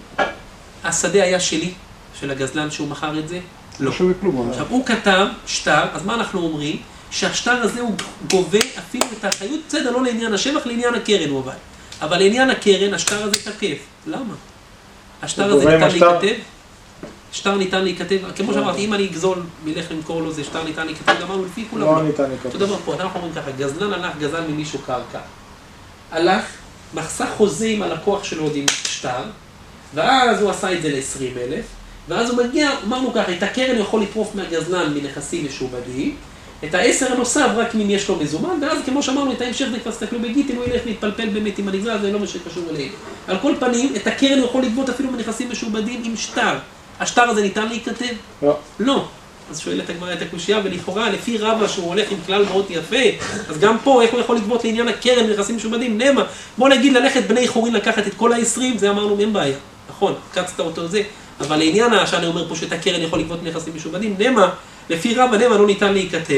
השדה היה שלי, של הגזלן שהוא מכר את זה? לא. עכשיו, הוא כתב שטר, אז מה אנחנו אומרים? שהשטר הזה הוא גובה אפילו את האחריות, בסדר, לא לעניין השבח, לעניין הקרן הוא עובד. אבל לעניין הקרן, השטר הזה תקף. למה? השטר הזה ניתן להיכתב? שטר ניתן להיכתב, כמו שאמרתי, אם אני אגזול מלך למכור לו, זה שטר ניתן להיכתב, אמרנו לפי כולם. לא ניתן להיכתב. אותו דבר פה, אנחנו אומרים ככה, גזלן הלך, גזל ממישהו קרקע. הלך, מחסה חוזה עם הלקוח שלו עוד עם שטר, ואז הוא עשה את זה ל-20,000, ואז הוא מגיע, אמרנו ככה, את הקרן הוא יכול לטרוף מהגזלן מנכסים משובדים, את ה10 הנוסף רק אם יש לו מזומן, ואז כמו שאמרנו, את ההמשך זה כבר סתכלו בגיטין, הוא ילך להתפלפל באמת עם הנגזל, זה לא מה שקשור אלינו. על כל פנים, את הקרן הוא יכול לגבות אפילו מנכסים משובדים עם שטר. השטר הזה ניתן להיכתב? לא. לא. אז שואלת הגמרא את הקושייה, ולכאורה, לפי רבא שהוא הולך עם כלל מאוד יפה, אז גם פה, איך הוא יכול לגבות לעניין הקרן מנכסים משובדים? נמה, בוא נגיד ללכת בני חורין לקחת את כל ה-20, זה אמרנו, אין בעיה. נכון, קצת אותו זה. אבל לעניין שאני אומר פה שאת הקרן יכול לגבות מנכסים משובדים, נמה, לפי רבא, נמה לא ניתן להיכתב.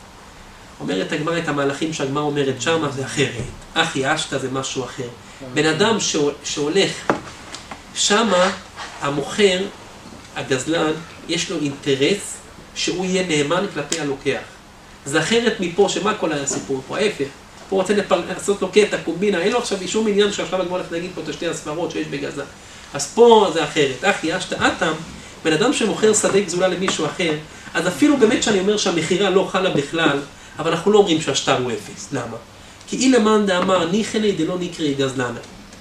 אומרת הגמרא את המהלכים שהגמרא אומרת שמה זה אחרת. אחי, אשתא זה משהו אחר. בן אדם שהולך שמה, המוכר, הגזלן, יש לו אינטרס שהוא יהיה נאמן כלפי הלוקח. זה אחרת מפה, שמה כל הסיפור פה? ההפך. פה רוצה לעשות לו קטע, קומבינה, אין לו עכשיו שום עניין שעכשיו הגמרא הולך להגיד פה את שתי הספרות שיש בגזלן. אז פה זה אחרת. אחי, אשתא אטם, בן אדם שמוכר שדה גזולה למישהו אחר, אז אפילו באמת שאני אומר שהמחירה לא חלה בכלל, אבל אנחנו לא אומרים שהשטר הוא אפס. למה? כי אילמאן דאמר ניחני דלא נקראי גזלן.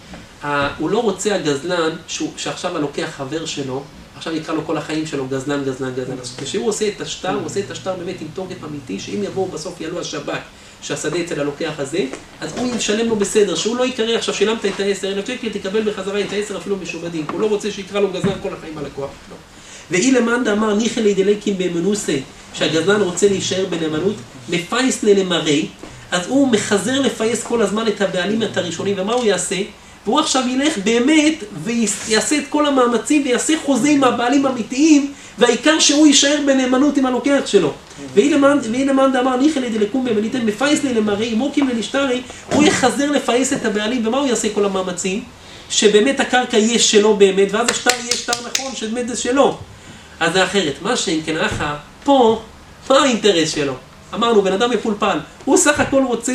הוא לא רוצה הגזלן שעכשיו הלוקח חבר שלו, עכשיו יקרא לו כל החיים שלו גזלן, גזלן, גזלן. אז כשהוא עושה את השטר, הוא עושה את השטר באמת עם תוקף אמיתי, שאם יבואו בסוף יעלו השבת, שהשדה אצל הלוקח הזה, אז הוא ישלם לו בסדר, שהוא לא יקרא עכשיו, שילמת את ה-10,000 שקל, תקבל בחזרה את ה-10 אפילו משובדים. הוא לא רוצה שיקרא לו גזלן כל החיים הלקוח שלו. ואילמאן דאמר ניחני דלייקים באמנוסי, שהגזלן רוצה להישאר בנאמנות, מפייס למראי, אז הוא מחזר לפייס כל הזמן את הבעלים את הראשונים, ומה הוא יעשה? והוא עכשיו ילך באמת ויעשה את כל המאמצים ויעשה חוזה עם הבעלים האמיתיים, והעיקר שהוא יישאר בנאמנות עם הלוקח שלו. והנה מאן דאמר ניחא לדלקום וניתן מפייס לי למראי מוקים לנשתרי, הוא יחזר לפייס את הבעלים, ומה הוא יעשה כל המאמצים? שבאמת הקרקע יהיה שלו באמת, ואז השטר יהיה שטר נכון, שבאמת זה שלו. אז זה אחרת. מה שאם כן אחא, פה, מה האינטרס שלו? אמרנו, בן אדם מפולפל. הוא סך הכל רוצה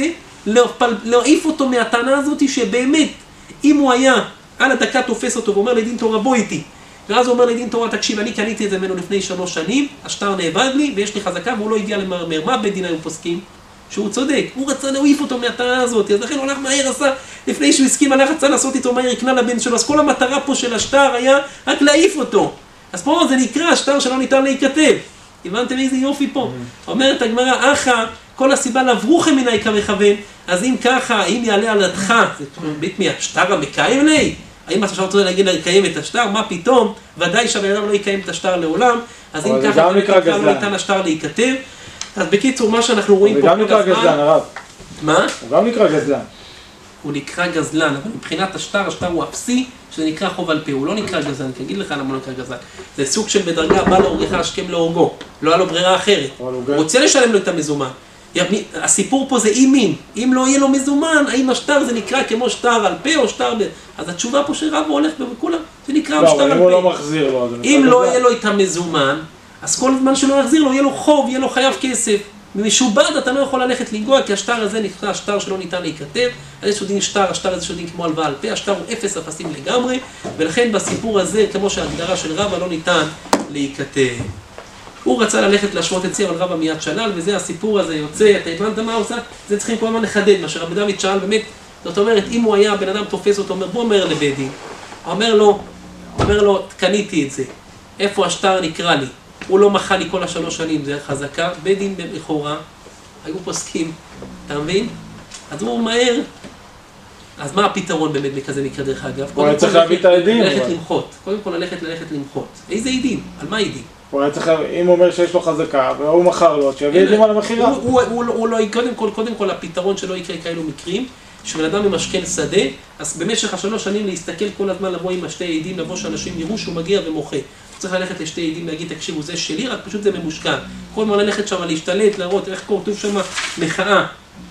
להעיף אותו מהטענה הזאת, שבאמת, אם הוא היה על הדקה תופס אותו ואומר לדין תורה בוא איתי, ואז הוא אומר לדין תורה, תקשיב, אני קניתי את זה ממנו לפני 3 שנים, השטר נאבד לי ויש לי חזקה והוא לא הגיע למרמר. מה בית דין היו פוסקים? שהוא צודק, הוא רצה להעיף אותו מהטענה הזאת, אז לכן הוא הלך מהר עשה, לפני שהוא הסכים עליה רצה לעשות איתו מהר, יקנה לבן שלו, אז כל המטרה פה של השטר היה רק להעיף אותו. אז פה זה נקרא השטר שלא ניתן להיכתב. הבנתם איזה יופי פה? אומרת הגמרא, אחא, כל הסיבה לברוכם מנאי כמכוון, אז אם ככה, אם יעלה על ידך, זה בית מי, השטר המקיים לי? האם אתה עכשיו רוצה להגיד לקיים את השטר? מה פתאום? ודאי שהבן אדם לא יקיים את השטר לעולם, אז אם ככה לא ניתן השטר להיכתב. אז בקיצור, מה שאנחנו רואים פה... זה גם נקרא גזלן, הרב. מה? הוא גם נקרא גזלן. הוא נקרא גזלן, אבל מבחינת השטר הוא אפסי, שזה נקרא חוב על פה, הוא לא נקרא גזלן, כי אגיד לך למה לא נקרא גזלן. זה סוג של בדרגה, בא להורגך השכם להורגו, לא היה לו ברירה אחרת. הוא רוצה לשלם לו את המזומן. הסיפור פה זה אם לא יהיה לו מזומן, האם השטר זה נקרא כמו שטר על פה או שטר אז התשובה פה שרב הולך בכולם, זה נקרא שטר על פה. אם הוא לא מחזיר לו, אם לא יהיה לו את המזומן, אז כל זמן שלא יחזיר לו, יהיה לו חוב, יהיה לו חייב כסף. משובד אתה לא יכול ללכת לנגוע, כי השטר הזה נקרא השטר שלא ניתן להיכתב. אז יש דין שטר, השטר הזה שדין כמו הלוואה על פה, השטר הוא אפס אפסים לגמרי, ולכן בסיפור הזה, כמו שההגדרה של רבא לא ניתן להיכתב. הוא רצה ללכת להשוות את זה, אבל רבא מיד שלל, וזה הסיפור הזה יוצא, אתה הבנת מה הוא עושה? זה צריכים כל הזמן לחדד, מה שרבי דוד שאל באמת, זאת אומרת, אם הוא היה, בן אדם תופס אותו, אומר, בוא אומר לבית דין, אומר לו, קניתי את זה, איפה השטר נקרא לי? הוא לא מחה לי כל 3 שנים, זה חזקה, בית דין לכאורה, היו פוסקים, אתה מבין? אז הוא מהר, אז מה הפתרון באמת מכזה מקרה דרך אגב? הוא היה צריך להביא את העדים. ללכת למחות, קודם כל ללכת למחות. איזה עדים? על מה עדים? הוא היה צריך, אם הוא אומר שיש לו חזקה, והוא מכר לו, שיביא עדים על המחירה. הוא לא, קודם כל הפתרון שלא יקרה כאלו מקרים, שבן אדם ממשכן שדה, אז במשך 3 שנים להסתכל כל הזמן לבוא עם 2 עדים, לבוא שאנשים יראו שהוא מגיע ומוחה. צריך ללכת ל2 עדים להגיד, תקשיבו, זה שלי, רק פשוט זה ממושכן. כל הזמן ללכת שם להשתלט, להראות איך כתוב שם מחאה.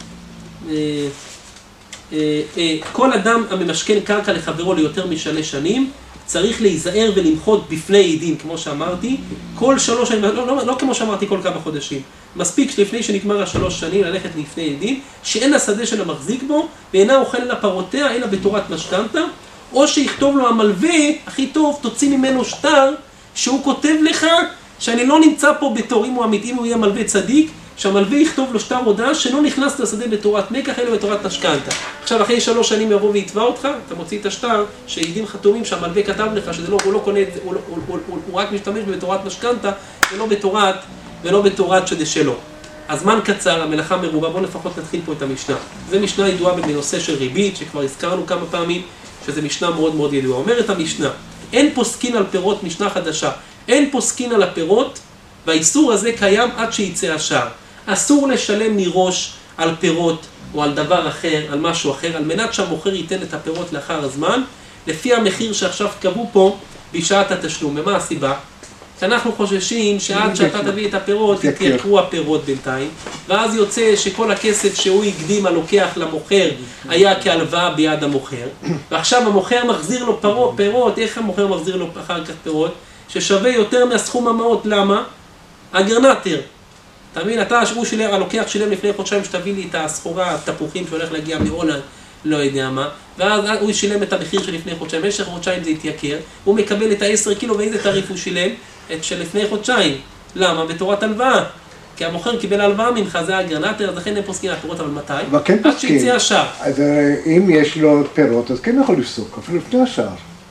כל אדם הממשכן קרקע לחברו ליותר מ3 שנים, צריך להיזהר ולמחות בפני עדים, כמו שאמרתי, כל 3 שנים, לא כמו שאמרתי כל כמה חודשים. מספיק שלפני שנגמר 3 שנים ללכת לפני עדים, שאין השדה של המחזיק בו, ואינה אוכל לה פירותיה, אלא בתורת משכנתא, או שיכתוב לו המלווה, הכי טוב, תוציא ממנו שטר, שהוא כותב לך שאני לא נמצא פה בתור, אם הוא אמיתי, אם הוא יהיה מלווה צדיק, שהמלווה יכתוב לו שטר הודעה שלא נכנס לשדה בתורת מקח, אלא בתורת משכנתא. עכשיו, אחרי 3 שנים יבוא ויתבע אותך, אתה מוציא את השטר, שעדים חתומים שהמלווה כתב לך, שהוא לא קונה, הוא רק משתמש בתורת משכנתא, ולא בתורת שזה שלו. הזמן קצר, המלאכה מרובה, בואו לפחות נתחיל פה את המשנה. זו משנה ידועה בנושא של ריבית, שכבר הזכרנו כמה פעמים, שזו משנה מאוד מאוד ידועה. אומרת המשנה, אין פוסקין על פירות, משנה חדשה, אין פוסקין על הפירות, והאיסור הזה קיים עד שיצא השער. אסור לשלם מראש על פירות או על דבר אחר, על משהו אחר, על מנת שהמוכר ייתן את הפירות לאחר הזמן, לפי המחיר שעכשיו קבעו פה בשעת התשלום. ומה הסיבה? כי אנחנו חוששים שעד שאתה תביא את הפירות, יתייקרו הפירות בינתיים, ואז יוצא שכל הכסף שהוא הקדים הלוקח למוכר היה כהלוואה ביד המוכר, ועכשיו המוכר מחזיר לו פירות, איך המוכר מחזיר לו אחר כך פירות? ששווה יותר מהסכום המאות, למה? הגרנטר. אתה מבין, הלוקח שילם לפני חודשיים שתביא לי את הסחורה, התפוחים שהולך להגיע מהולנד, לא יודע מה, ואז הוא שילם את המחיר שלפני חודשיים, במשך חודשיים זה התייקר, הוא מקבל את 10 קילו, ואיזה תעריף הוא שילם? את שלפני חודשיים. למה? בתורת הלוואה. כי המוכר קיבל הלוואה ממך, זה הגרנטר, אז לכן הם פוסקים על פירות, אבל מתי? וכן עד שיצא השער. אז אם יש לו פירות, אז כן יכול לפסוק, אפילו לפני השער.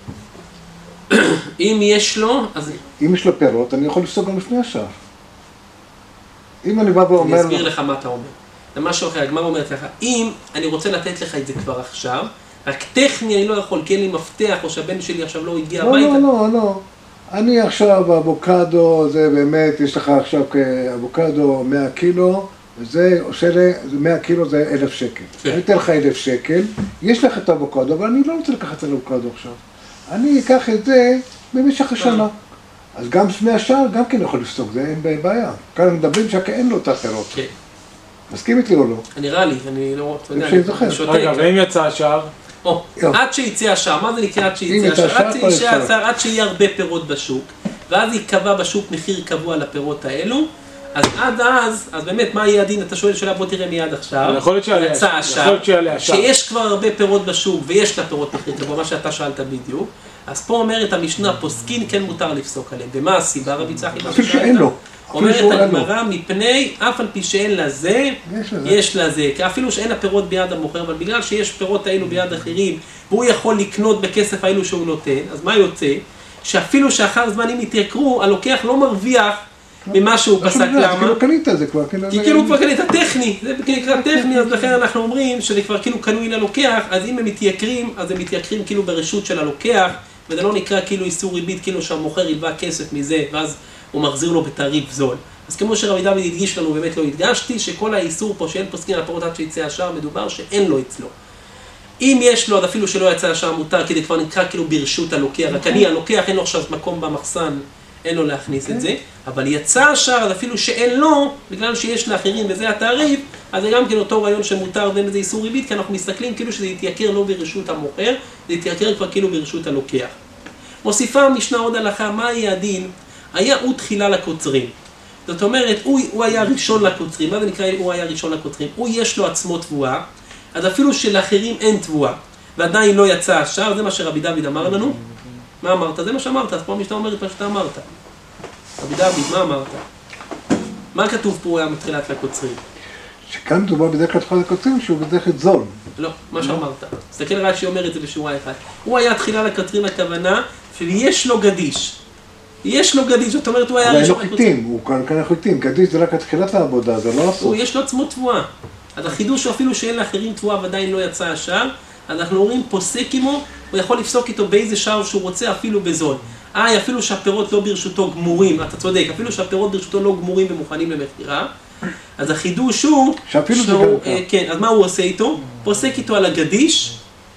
אם יש לו, אז... אם יש לו פירות, אני יכול לפסוק גם לפני השער. אם אני בא ואומר... אני אסביר לך מה אתה אומר. זה משהו אחר, הגמרא אומרת לך, אם אני רוצה לתת לך את זה כבר עכשיו, רק טכני אני לא יכול, כי אין לי מפתח, או שהבן שלי עכשיו לא הגיע הביתה. לא. אני עכשיו, אבוקדו, זה באמת, יש לך עכשיו אבוקדו 100 קילו, וזה עושה לי, 100 קילו זה 1,000 שקל. אני אתן לך 1,000 שקל, יש לך את האבוקדו, אבל אני לא רוצה לקחת את האבוקדו עכשיו. אני אקח את זה במשך השנה. אז גם לפני השאר, גם כן יכול לפסוק, זה אין בעיה. כאן מדברים שאין לו את הפירות. כן. מסכים איתי או לא? נראה לי, אני לא... אני שותה. רגע, ואם יצא השאר? עד שיצא השאר, מה זה נקרא עד שיצא השאר? עד שיהיה הרבה פירות בשוק, ואז יקבע בשוק מחיר קבוע לפרות האלו, אז עד אז באמת מה יהיה הדין? אתה שואל שאלה, בוא תראה מיד עכשיו. יכול להיות יצא השאר, שיש כבר הרבה פירות בשוק ויש לפירות מחיר קבוע, מה שאתה שאלת בדיוק. אז פה אומרת המשנה, פוסקין כן מותר לפסוק עליהם. ומה הסיבה רבי צחי? אפילו שאין לו. אומרת הגמרא מפני, אף על פי שאין לזה, יש לזה. כי אפילו שאין הפירות ביד המוכר, אבל בגלל שיש פירות האלו ביד אחרים, והוא יכול לקנות בכסף האלו שהוא נותן, אז מה יוצא? שאפילו שאחר זמנים יתייקרו, הלוקח לא מרוויח ממה שהוא פסק. למה? כאילו קנית זה כבר. כי כאילו כבר קנית טכני, זה נקרא טכני, אז לכן אנחנו אומרים שזה כבר כאילו קנוי ללוקח, אז אם הם מתייקרים, אז הם מתייקרים כאילו ברשות של הלוקח, וזה לא נקרא כאילו איסור ריבית, כאילו שהמוכר ילווה כסף מזה, ואז הוא מחזיר לו בתעריף זול. אז כמו שרבי דוד הדגיש לנו, באמת לא הדגשתי, שכל האיסור פה שאין פוסקין על הפירות עד שיצא השאר, מדובר שאין לו אצלו. אם יש לו, אז אפילו שלא יצא השאר מותר, כי זה כבר נקרא כאילו ברשות הלוקח. רק אני, הלוקח אין לו עכשיו מקום במחסן, אין לו להכניס את זה, אבל יצא השאר, אז אפילו שאין לו, בגלל שיש לאחרים וזה התעריף, אז זה גם כן אותו רעיון שמותר ואין לזה איסור ריבית, כי אנחנו מסתכלים כאילו שזה יתייקר לא ברשות המוכר, זה יתייקר כבר כאילו ברשות הלוקח. מוסיפה המשנה עוד הלכה, מה יהיה הדין? היה הוא תחילה לקוצרים. זאת אומרת, הוא היה ראשון לקוצרים. מה זה נקרא הוא היה ראשון לקוצרים? הוא יש לו עצמו תבואה, אז אפילו שלאחרים אין תבואה, ועדיין לא יצא השאר, זה מה שרבי דוד אמר לנו. מה אמרת? זה מה שאמרת, אז פה המשנה אומרת מה שאתה אמרת. רבי דוד, מה אמרת? מה כתוב פה הוא היה מתחילת לקוצרים? שכאן מדובר בדרך כלל תחילה לקוצרים שהוא בדרך כלל זול. לא, מה שאמרת. תסתכל רק שאומר את זה בשורה אחת. הוא היה תחילה לקוצרים הכוונה שיש לו גדיש. יש לו גדיש, זאת אומרת הוא היה ראשון לקוצרים. אבל אין לו חיטים, הוא כאן חיטים. גדיש זה רק התחילת העבודה, זה לא הסוף. יש לו עצמו תבואה. אז החידוש הוא אפילו שאין לאחרים תבואה ועדיין לא יצא השאר, אנחנו אומרים פוסק עמו, הוא יכול לפסוק איתו באיזה שער שהוא רוצה אפילו בזול. אפילו שהפירות לא ברשותו גמורים, אתה צודק, אפילו שהפירות ברשותו לא גמורים ומוכנים למכירה, אז החידוש הוא, שאפילו זה גם כן, אז מה הוא עושה איתו? פוסק איתו על הגדיש,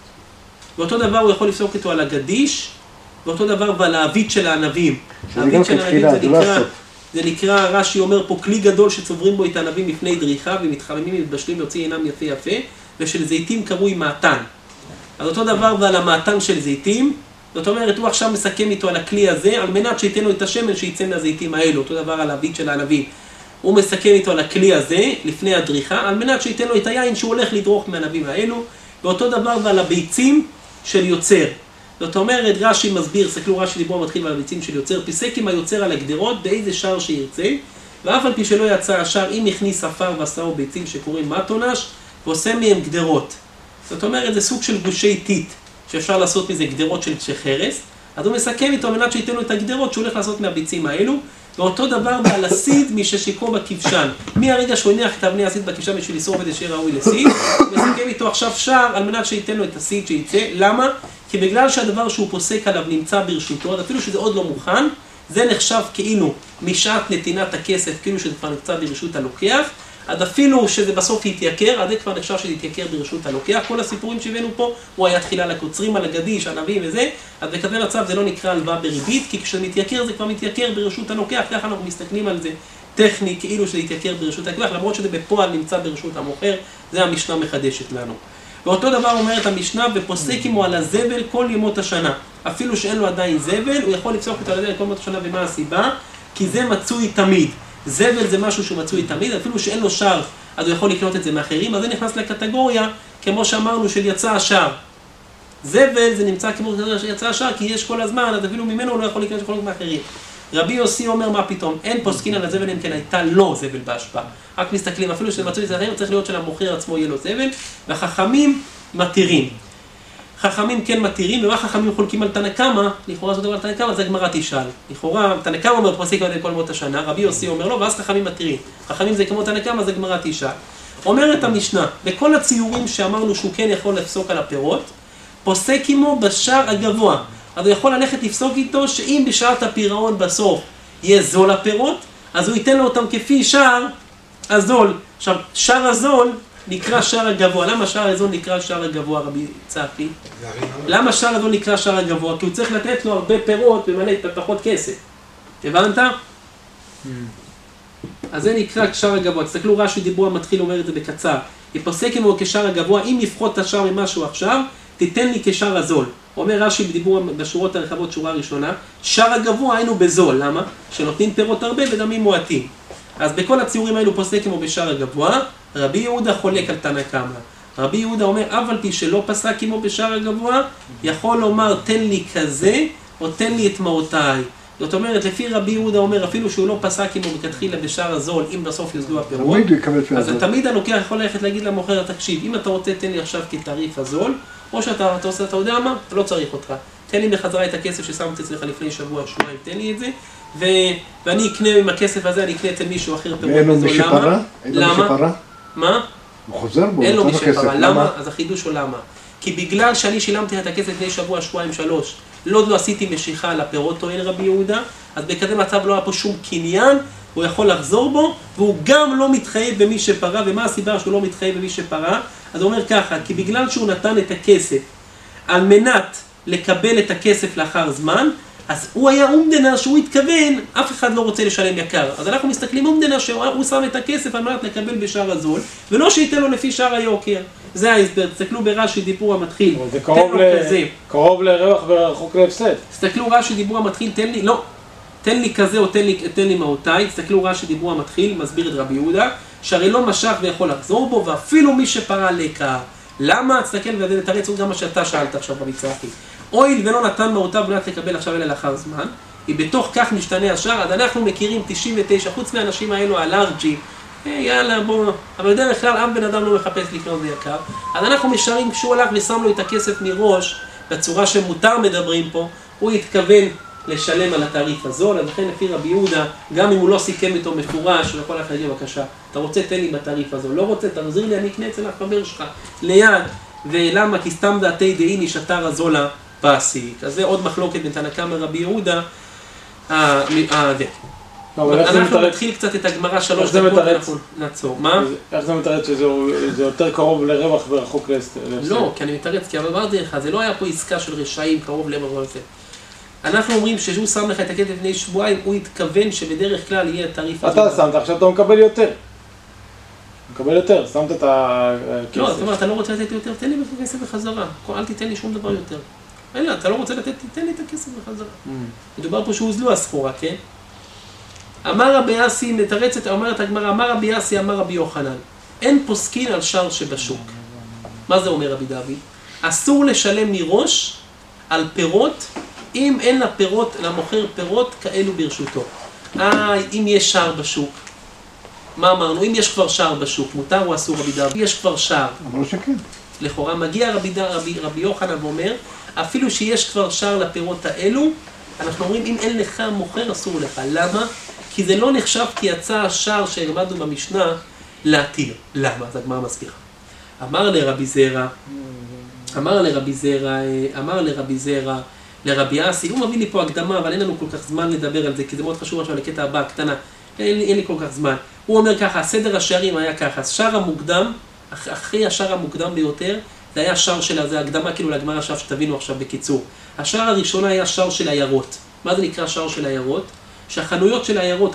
ואותו דבר הוא יכול לפסוק איתו על הגדיש, ואותו דבר ועל העבית של הענבים. העבית של הענבים זה נקרא, רש"י אומר פה, כלי גדול שצוברים בו את הענבים לפני דריכה, ומתחממים ומתבשלים ויוצאים עינם יפה יפה, ושל זיתים קרוי מעתן. אז אותו דבר ועל המעתן של זיתים, זאת אומרת, הוא עכשיו מסכם איתו על הכלי הזה, על מנת שייתן לו את השמן שיצא מהזיתים האלו, אותו דבר על העבית של הענבים. הוא מסכם איתו על הכלי הזה, לפני הדריכה, על מנת שייתן לו את היין שהוא הולך לדרוך מהענבים האלו, ואותו דבר ועל הביצים של יוצר. זאת אומרת, רש"י מסביר, סתכלו רש"י דיבור מתחיל על הביצים של יוצר, פיסק עם היוצר על הגדרות באיזה שער שירצה, ואף על פי שלא יצא השער, אם הכניס עפר ועשאו ביצים שקוראים מטונש, ועושה מהם גדרות. זאת אומרת, זה סוג של גושי טיט, שאפשר לעשות מזה גדרות של חרס, אז הוא מסכם איתו על מנת שייתן לו את הגדרות שהוא הולך לעשות מהביצים האלו, ואותו דבר בעל הסיד מששיקו בכבשן. מהרגע שהוא הניח את אבני הסיד בכבשן בשביל לשרוף את שיהיה ראוי לסיד, הוא מסכם איתו עכשיו שער על מנת שייתן לו את הסיד שייצא. למה? כי בגלל שהדבר שהוא פוסק עליו נמצא ברשותו, אז אפילו שזה עוד לא מוכן, זה נחשב כאילו משעת נתינת הכסף, כאילו שזה כבר נמצא ברשות הלוקח, אז אפילו שזה בסוף יתייקר, אז זה כבר נחשב שזה יתייקר ברשות הלוקח. כל הסיפורים שהבאנו פה, הוא היה תחילה לקוצרים על הגדיש, ענבים וזה, אז בכזה מצב זה לא נקרא הלוואה בריבית, כי כשזה מתייקר זה כבר מתייקר ברשות הלוקח, ככה אנחנו מסתכלים על זה טכני, כאילו שזה יתייקר ברשות הלוקח, למרות שזה בפועל נמצא ברשות המוכר, זה המשנה מחדשת לנו. ואותו דבר אומרת המשנה, ופוסק עמו על הזבל כל ימות השנה. אפילו שאין לו עדיין זבל, הוא יכול לפסוק אותו על הזבל כל ימות השנה, ומה הסיבה? כי זה מצוי תמיד. זבל זה משהו שהוא מצוי תמיד, אפילו שאין לו שער, אז הוא יכול לקנות את זה מאחרים, אז זה נכנס לקטגוריה, כמו שאמרנו, של יצא השער. זבל זה נמצא כמו שיצא השער, כי יש כל הזמן, אז אפילו ממנו הוא לא יכול לקנות שכל מאחרים. רבי יוסי אומר, מה פתאום? אין פוסקין על הזבל, אם כן הייתה לא זבל בהשפעה. רק מסתכלים, אפילו שזה מצוי אחרים, צריך להיות שלמוכר עצמו יהיה לו זבל, והחכמים מתירים. חכמים כן מתירים, ומה חכמים חולקים על תנא קמא, לכאורה זאת אומרת על תנא קמא, זה הגמרא תשאל. לכאורה, תנא קמא אומר פוסק על כל מות השנה, רבי יוסי אומר לו, ואז חכמים מתירים. חכמים זה כמו תנא קמא, זה גמרא תשאל. אומרת המשנה, בכל הציורים שאמרנו שהוא כן יכול לפסוק על הפירות, פוסק עמו בשער הגבוה. אז הוא יכול ללכת לפסוק איתו, שאם בשעת הפירעון בסוף יהיה זול הפירות, אז הוא ייתן לו אותם כפי שער הזול. עכשיו, שער הזול נקרא שער הגבוה. למה שער הזול נקרא שער הגבוה, רבי צפי? למה שער הזול נקרא שער הגבוה? כי הוא צריך לתת לו הרבה פירות ומלא פחות כסף. הבנת? אז זה נקרא שער הגבוה. תסתכלו, רש"י דיבור המתחיל אומר את זה בקצר. יפסק עמו כשער הגבוה, אם יפחות את השער ממשהו עכשיו, תיתן לי כשער הזול. אומר רש"י בדיבור בשורות הרחבות, שורה ראשונה, שער הגבוה היינו בזול. למה? שנותנים פירות הרבה ודמים מועטים. אז בכל הציורים האלו פוסק עמו בשער הגבוה, רבי יהודה חולק על תנא קמא. רבי יהודה אומר, אף על פי שלא פסק עמו בשער הגבוה, יכול לומר תן לי כזה, או תן לי את מעותיי. זאת אומרת, לפי רבי יהודה אומר, אפילו שהוא לא פסק עמו מכתחילה בשער הזול, אם בסוף יוזלו הפירות, אז תמיד הלוקח יכול ללכת להגיד למוכר, תקשיב, אם אתה רוצה תן לי עכשיו כתעריף הזול, או שאתה עושה, אתה יודע מה? אתה לא צריך אותך. תן לי בחזרה את הכסף ששמתי אצלך לפני שבוע, שבועיים, תן לי את זה, ואני אקנה עם הכסף הזה, אני אקנה אצל מישהו אחר פירות בזול. למה? למה? מה? הוא חוזר בו, אין לו משפרה. למה? אז החידוש הוא למה? כי בגלל שאני שילמתי את הכסף לפני שבוע, שבועיים, 3, לא עשיתי משיכה על הפירות, טוען רבי יהודה, אז בכזה מצב לא היה פה שום קניין, הוא יכול לחזור בו, והוא גם לא מתחייב במי שפרה, ומה הסיבה שהוא לא מתחייב במי שפרה? אז הוא אומר ככה, כי בגלל שהוא נתן את הכסף, על מנת לקבל את הכסף לאחר זמן, אז הוא היה אומדנה שהוא התכוון, אף אחד לא רוצה לשלם יקר. אז אנחנו מסתכלים אומדנה שהוא שם את הכסף על מנת לקבל בשער הזול, ולא שייתן לו לפי שער היוקר. זה ההסבר, תסתכלו ברש"י דיבור המתחיל. זה קרוב לרווח ורחוק להפסד. תסתכלו רש"י דיבור המתחיל, תן לי, לא. תן לי כזה או תן לי מעותיי. תסתכלו רש"י דיבור המתחיל, מסביר את רבי יהודה, שהרי לא משך ויכול לחזור בו, ואפילו מי שפרה לקה. למה? תסתכל ותרץ גם מה שאתה שאלת עכשיו רבי צפי. אויל ולא נתן מעותיו בנת לקבל עכשיו אלא לאחר זמן, היא בתוך כך משתנה השאר, אז אנחנו מכירים 99, חוץ מהאנשים האלו הלארג'י, יאללה בוא, אבל בדרך כלל אף בן אדם לא מחפש לקנות זה יקר, אז אנחנו משארים כשהוא הלך ושם לו את הכסף מראש, בצורה שמותר מדברים פה, הוא התכוון לשלם על התעריף הזול, אז לכן לפי רבי יהודה, גם אם הוא לא סיכם איתו מפורש, הוא יכול להגיד בבקשה, אתה רוצה תן לי בתעריף הזול, לא רוצה תחזיר לי, אני אקנה אצל החבר שלך, ליד, ולמה? כי סתם דעתי דעיני שטר הזולה פסיק. אז זה עוד מחלוקת בין תנא קמא רבי יהודה. אנחנו נתחיל קצת את הגמרא 3 דקות ואנחנו נעצור. מה? איך זה מתרץ שזה יותר קרוב לרווח ורחוק להפסד? לא, כי אני מתרץ, כי אמרתי לך, זה לא היה פה עסקה של רשעים קרוב לרווח ולהפסד. אנחנו אומרים שהוא שם לך את הכסף לפני שבועיים, הוא התכוון שבדרך כלל יהיה תעריף הזול. אתה שמת, עכשיו אתה מקבל יותר. מקבל יותר, שמת את הכסף. לא, זאת אומרת, אתה לא רוצה לתת יותר, תן לי כסף בחזרה. אל תיתן לי שום דבר יותר. אלא, אתה לא רוצה לתת, תיתן לי את הכסף בחזרה. מדובר פה שהוזלו הסחורה, כן? אמר רבי אסי, מתרצת, אומרת הגמרא, אמר רבי אסי, אמר רבי יוחנן, אין פוסקין על שער שבשוק. מה זה אומר רבי דוד? אסור לשלם מראש על פירות, אם אין למוכר פירות כאלו ברשותו. אם יש שער בשוק, מה אמרנו? אם יש כבר שער בשוק, מותר או אסור רבי דוד? יש כבר שער. אמרו שכן. לכאורה מגיע רבי יוחנן ואומר, אפילו שיש כבר שער לפירות האלו, אנחנו אומרים, אם אין לך מוכר, אסור לך. למה? כי זה לא נחשב כי יצא השער שלמדנו במשנה להתיר. למה? אז הגמרא מסבירה. אמר לרבי זרע, לרבי אסי, הוא מביא לי פה הקדמה, אבל אין לנו כל כך זמן לדבר על זה, כי זה מאוד חשוב עכשיו לקטע הבא, הקטנה. אין לי כל כך זמן. הוא אומר ככה, סדר השערים היה ככה, שער המוקדם, אחרי השער המוקדם ביותר, זה היה שער שלה, זה הקדמה כאילו לגמרא עכשיו שתבינו עכשיו בקיצור. השער הראשון היה שער של עיירות. מה זה נקרא שער של עיירות? שהחנויות של עיירות,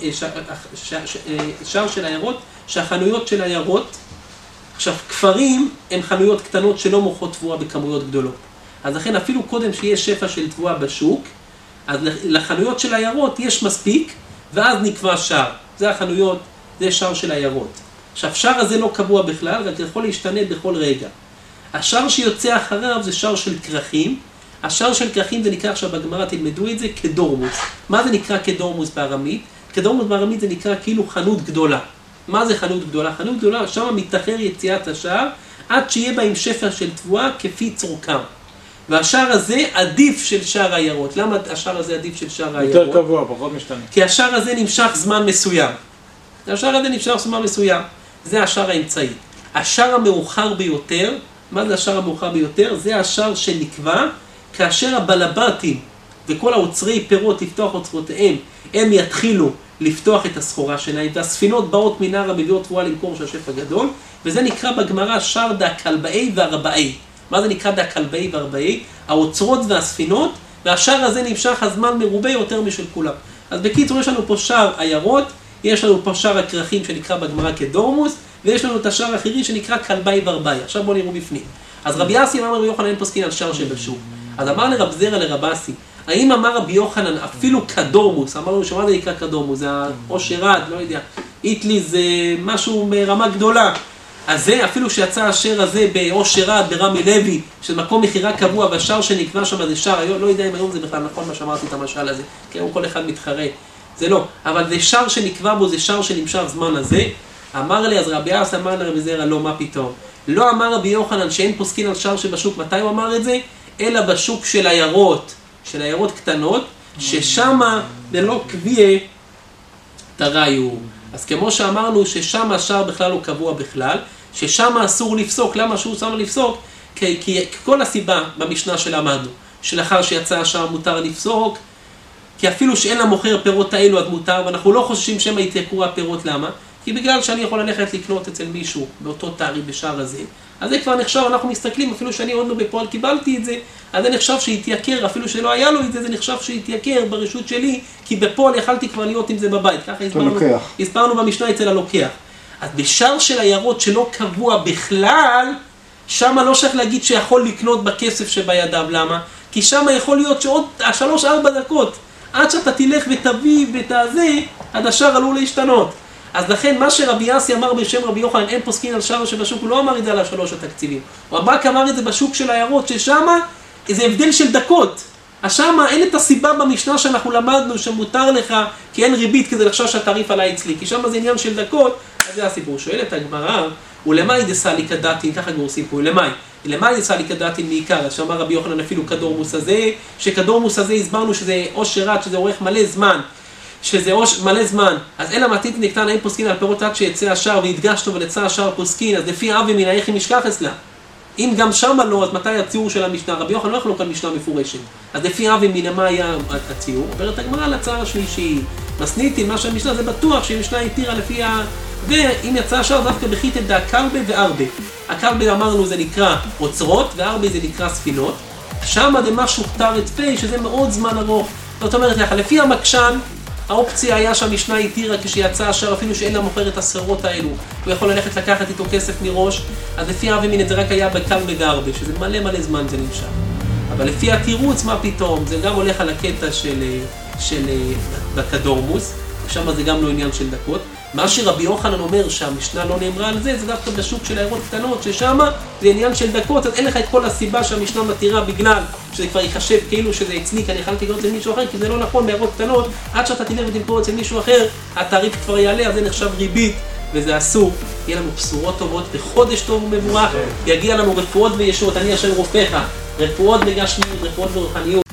שער של עיירות, שהחנויות של עיירות, עכשיו כפרים הם חנויות קטנות שלא מוכרות תבואה בכמויות גדולות. אז לכן אפילו קודם שיש שפע של תבואה בשוק, אז לחנויות של עיירות יש מספיק, ואז נקבע שער. זה החנויות, זה שער של עיירות. עכשיו, שער הזה לא קבוע בכלל, רק יכול להשתנה בכל רגע. השער שיוצא אחריו זה שער של כרכים. השער של כרכים זה נקרא, עכשיו בגמרא תלמדו את זה, כדורמוס. מה זה נקרא כדורמוס בארמית? כדורמוס בארמית זה נקרא כאילו חנות גדולה. מה זה חנות גדולה? חנות גדולה, שם מתאחר יציאת השער, עד שיהיה בה עם שפע של תבואה כפי צורכם. והשער הזה עדיף של שער העיירות. למה השער הזה עדיף של שער העיירות? יותר קבוע, פחות משתנה. כי השער הזה נמשך זמן מסוים. השער הזה נמשך זמן מסוים. זה השער האמצעי. השער המאוחר ביותר, מה זה השער המאוחר ביותר? זה השער שנקבע כאשר הבלבטים וכל האוצרי פירות לפתוח אוצרותיהם, הם יתחילו לפתוח את הסחורה שלהם, והספינות באות מנהר המביאות תבואה למכור של השפע הגדול, וזה נקרא בגמרא שער דאכלבאי והרבאי. מה זה נקרא דאכלבאי והרבאי? האוצרות והספינות, והשער הזה נמשך הזמן מרובה יותר משל כולם. אז בקיצור יש לנו פה שער עיירות, יש לנו פה שער הכרכים שנקרא בגמרא כדורמוס, ויש לנו את השער האחרי שנקרא כלבאי ורבאי. עכשיו בואו נראו בפנים. אז רבי אסי אמר רבי יוחנן אין פוסקין על שער שבשוק. אז אמר לרב זרע לרב אסי, האם אמר רבי יוחנן אפילו כדורמוס, אמרנו שמה זה נקרא כדורמוס, זה אושר-עד, לא יודע, איטלי זה משהו מרמה גדולה. אז זה אפילו שיצא השער הזה באושר-עד, ברמי לוי, של מקום מחירה קבוע, והשער שנקבע שם זה שער, לא יודע אם היום זה בכלל נכון מה שאמרתי את המשל הזה, כי היום כל אחד מתחרה, זה לא, אבל זה שער שנקבע בו, זה שער שנמשך זמן הזה. אמר לי, אז רבי אסי אמר לרבי זרע, לא, מה פתאום? לא אמר רבי יוחנן שאין פוסקין על שער שבשוק, מתי הוא אמר את זה? אלא בשוק של עיירות, של עיירות קטנות, ששמה ללא קביעה תראיו. אז כמו שאמרנו ששם השער בכלל לא קבוע בכלל, ששם אסור לפסוק. למה שהוא אסור לפסוק? כי כל הסיבה במשנה שלמדנו, שלאחר שיצא השער מותר לפסוק, כי אפילו שאין למוכר פירות האלו אז מותר, ואנחנו לא חוששים שמה יתייקרו הפירות. למה? כי בגלל שאני יכול ללכת לקנות אצל מישהו באותו תעריף בשער הזה, אז זה כבר נחשב, אנחנו מסתכלים, אפילו שאני עוד לא בפועל קיבלתי את זה, אז זה נחשב שהתייקר, אפילו שלא היה לו את זה, זה נחשב שהתייקר ברשות שלי, כי בפועל יכלתי כבר להיות עם זה בבית. ככה הסברנו במשנה אצל הלוקח. אז בשער של עיירות שלא קבוע בכלל, שם לא שייך להגיד שיכול לקנות בכסף שבידיו. למה? כי שם יכול להיות שעוד 3-4 דקות, עד שאתה תלך ותביא ותעזה, עד השער עלול להשתנות. אז לכן מה שרבי אסי אמר בשם רבי יוחנן, אין פוסקין על שער שבשוק, הוא לא אמר את זה על 3 התקציבים. הוא רק אמר את זה בשוק של העיירות, ששם זה הבדל של דקות. אז שם אין את הסיבה במשנה שאנחנו למדנו שמותר לך, כי אין ריבית כזה לחשוב שהתעריף עלה אצלי, כי שם זה עניין של דקות. אז זה הסיפור. שואל את הגמרא, ולמאי דסליקא דתין, ככה גורסים פה, למאי דסליקא דתין מעיקר. אז שאמר רבי יוחנן אפילו כדורמוס הזה, שכדורמוס הזה הסברנו שזה אושר-עד, שזה אורך מלא זמן. שזה מלא זמן, אז אלא מתית נקטן אין פוסקין על פירות עד שיצא השער והדגשנו ולצא השער פוסקין, אז לפי אבי מן היחי משכח אצלה. אם גם שמה לא, אז מתי הציור של המשנה? רבי יוחנן לא יחלוק על משנה מפורשת. אז לפי אבי מן מה היה הציור? אומרת הגמרא על הצער השלישי. מסניתי, מה שהמשנה זה בטוח שהמשנה התירה לפי ואם יצא השער דווקא בחיתת דאכלבאי וארבה. הכלבאי אמרנו זה נקרא אוצרות, וארבה זה נקרא ספינות. שמה זה משהו כתר את פי, שזה מאוד זמן ארוך. זאת אומרת לך, לפי המקשן, האופציה היה שהמשנה התירה כשיצא השער, אפילו שאין לה מוכר את הסחרות האלו, הוא יכול ללכת לקחת איתו כסף מראש, אז לפי אבי מן זה רק היה בכלבאי וארבה, שזה מלא זמן זה נמשך. אבל לפי התירוץ, מה פתאום? זה גם הולך על הקטע של בכדורמוס, שם זה גם לא עניין של דקות. מה שרבי יוחנן אומר שהמשנה לא נאמרה על זה, זה דווקא בשוק של עיירות קטנות, ששם זה עניין של דקות, אז אין לך את כל הסיבה שהמשנה מתירה בגלל שזה כבר ייחשב כאילו שזה הצניק, אני יכולתי לקנות אצל מישהו אחר, כי זה לא נכון בעיירות קטנות, עד שאתה תלך ותמכור אצל מישהו אחר, התעריף כבר יעלה, אז זה נחשב ריבית, וזה אסור. יהיה לנו בשורות טובות, וחודש טוב ומבורך, יגיע לנו רפואות וישועות, אני השם רופאך, רפואות וגשמיות, רפואות ורוחניות.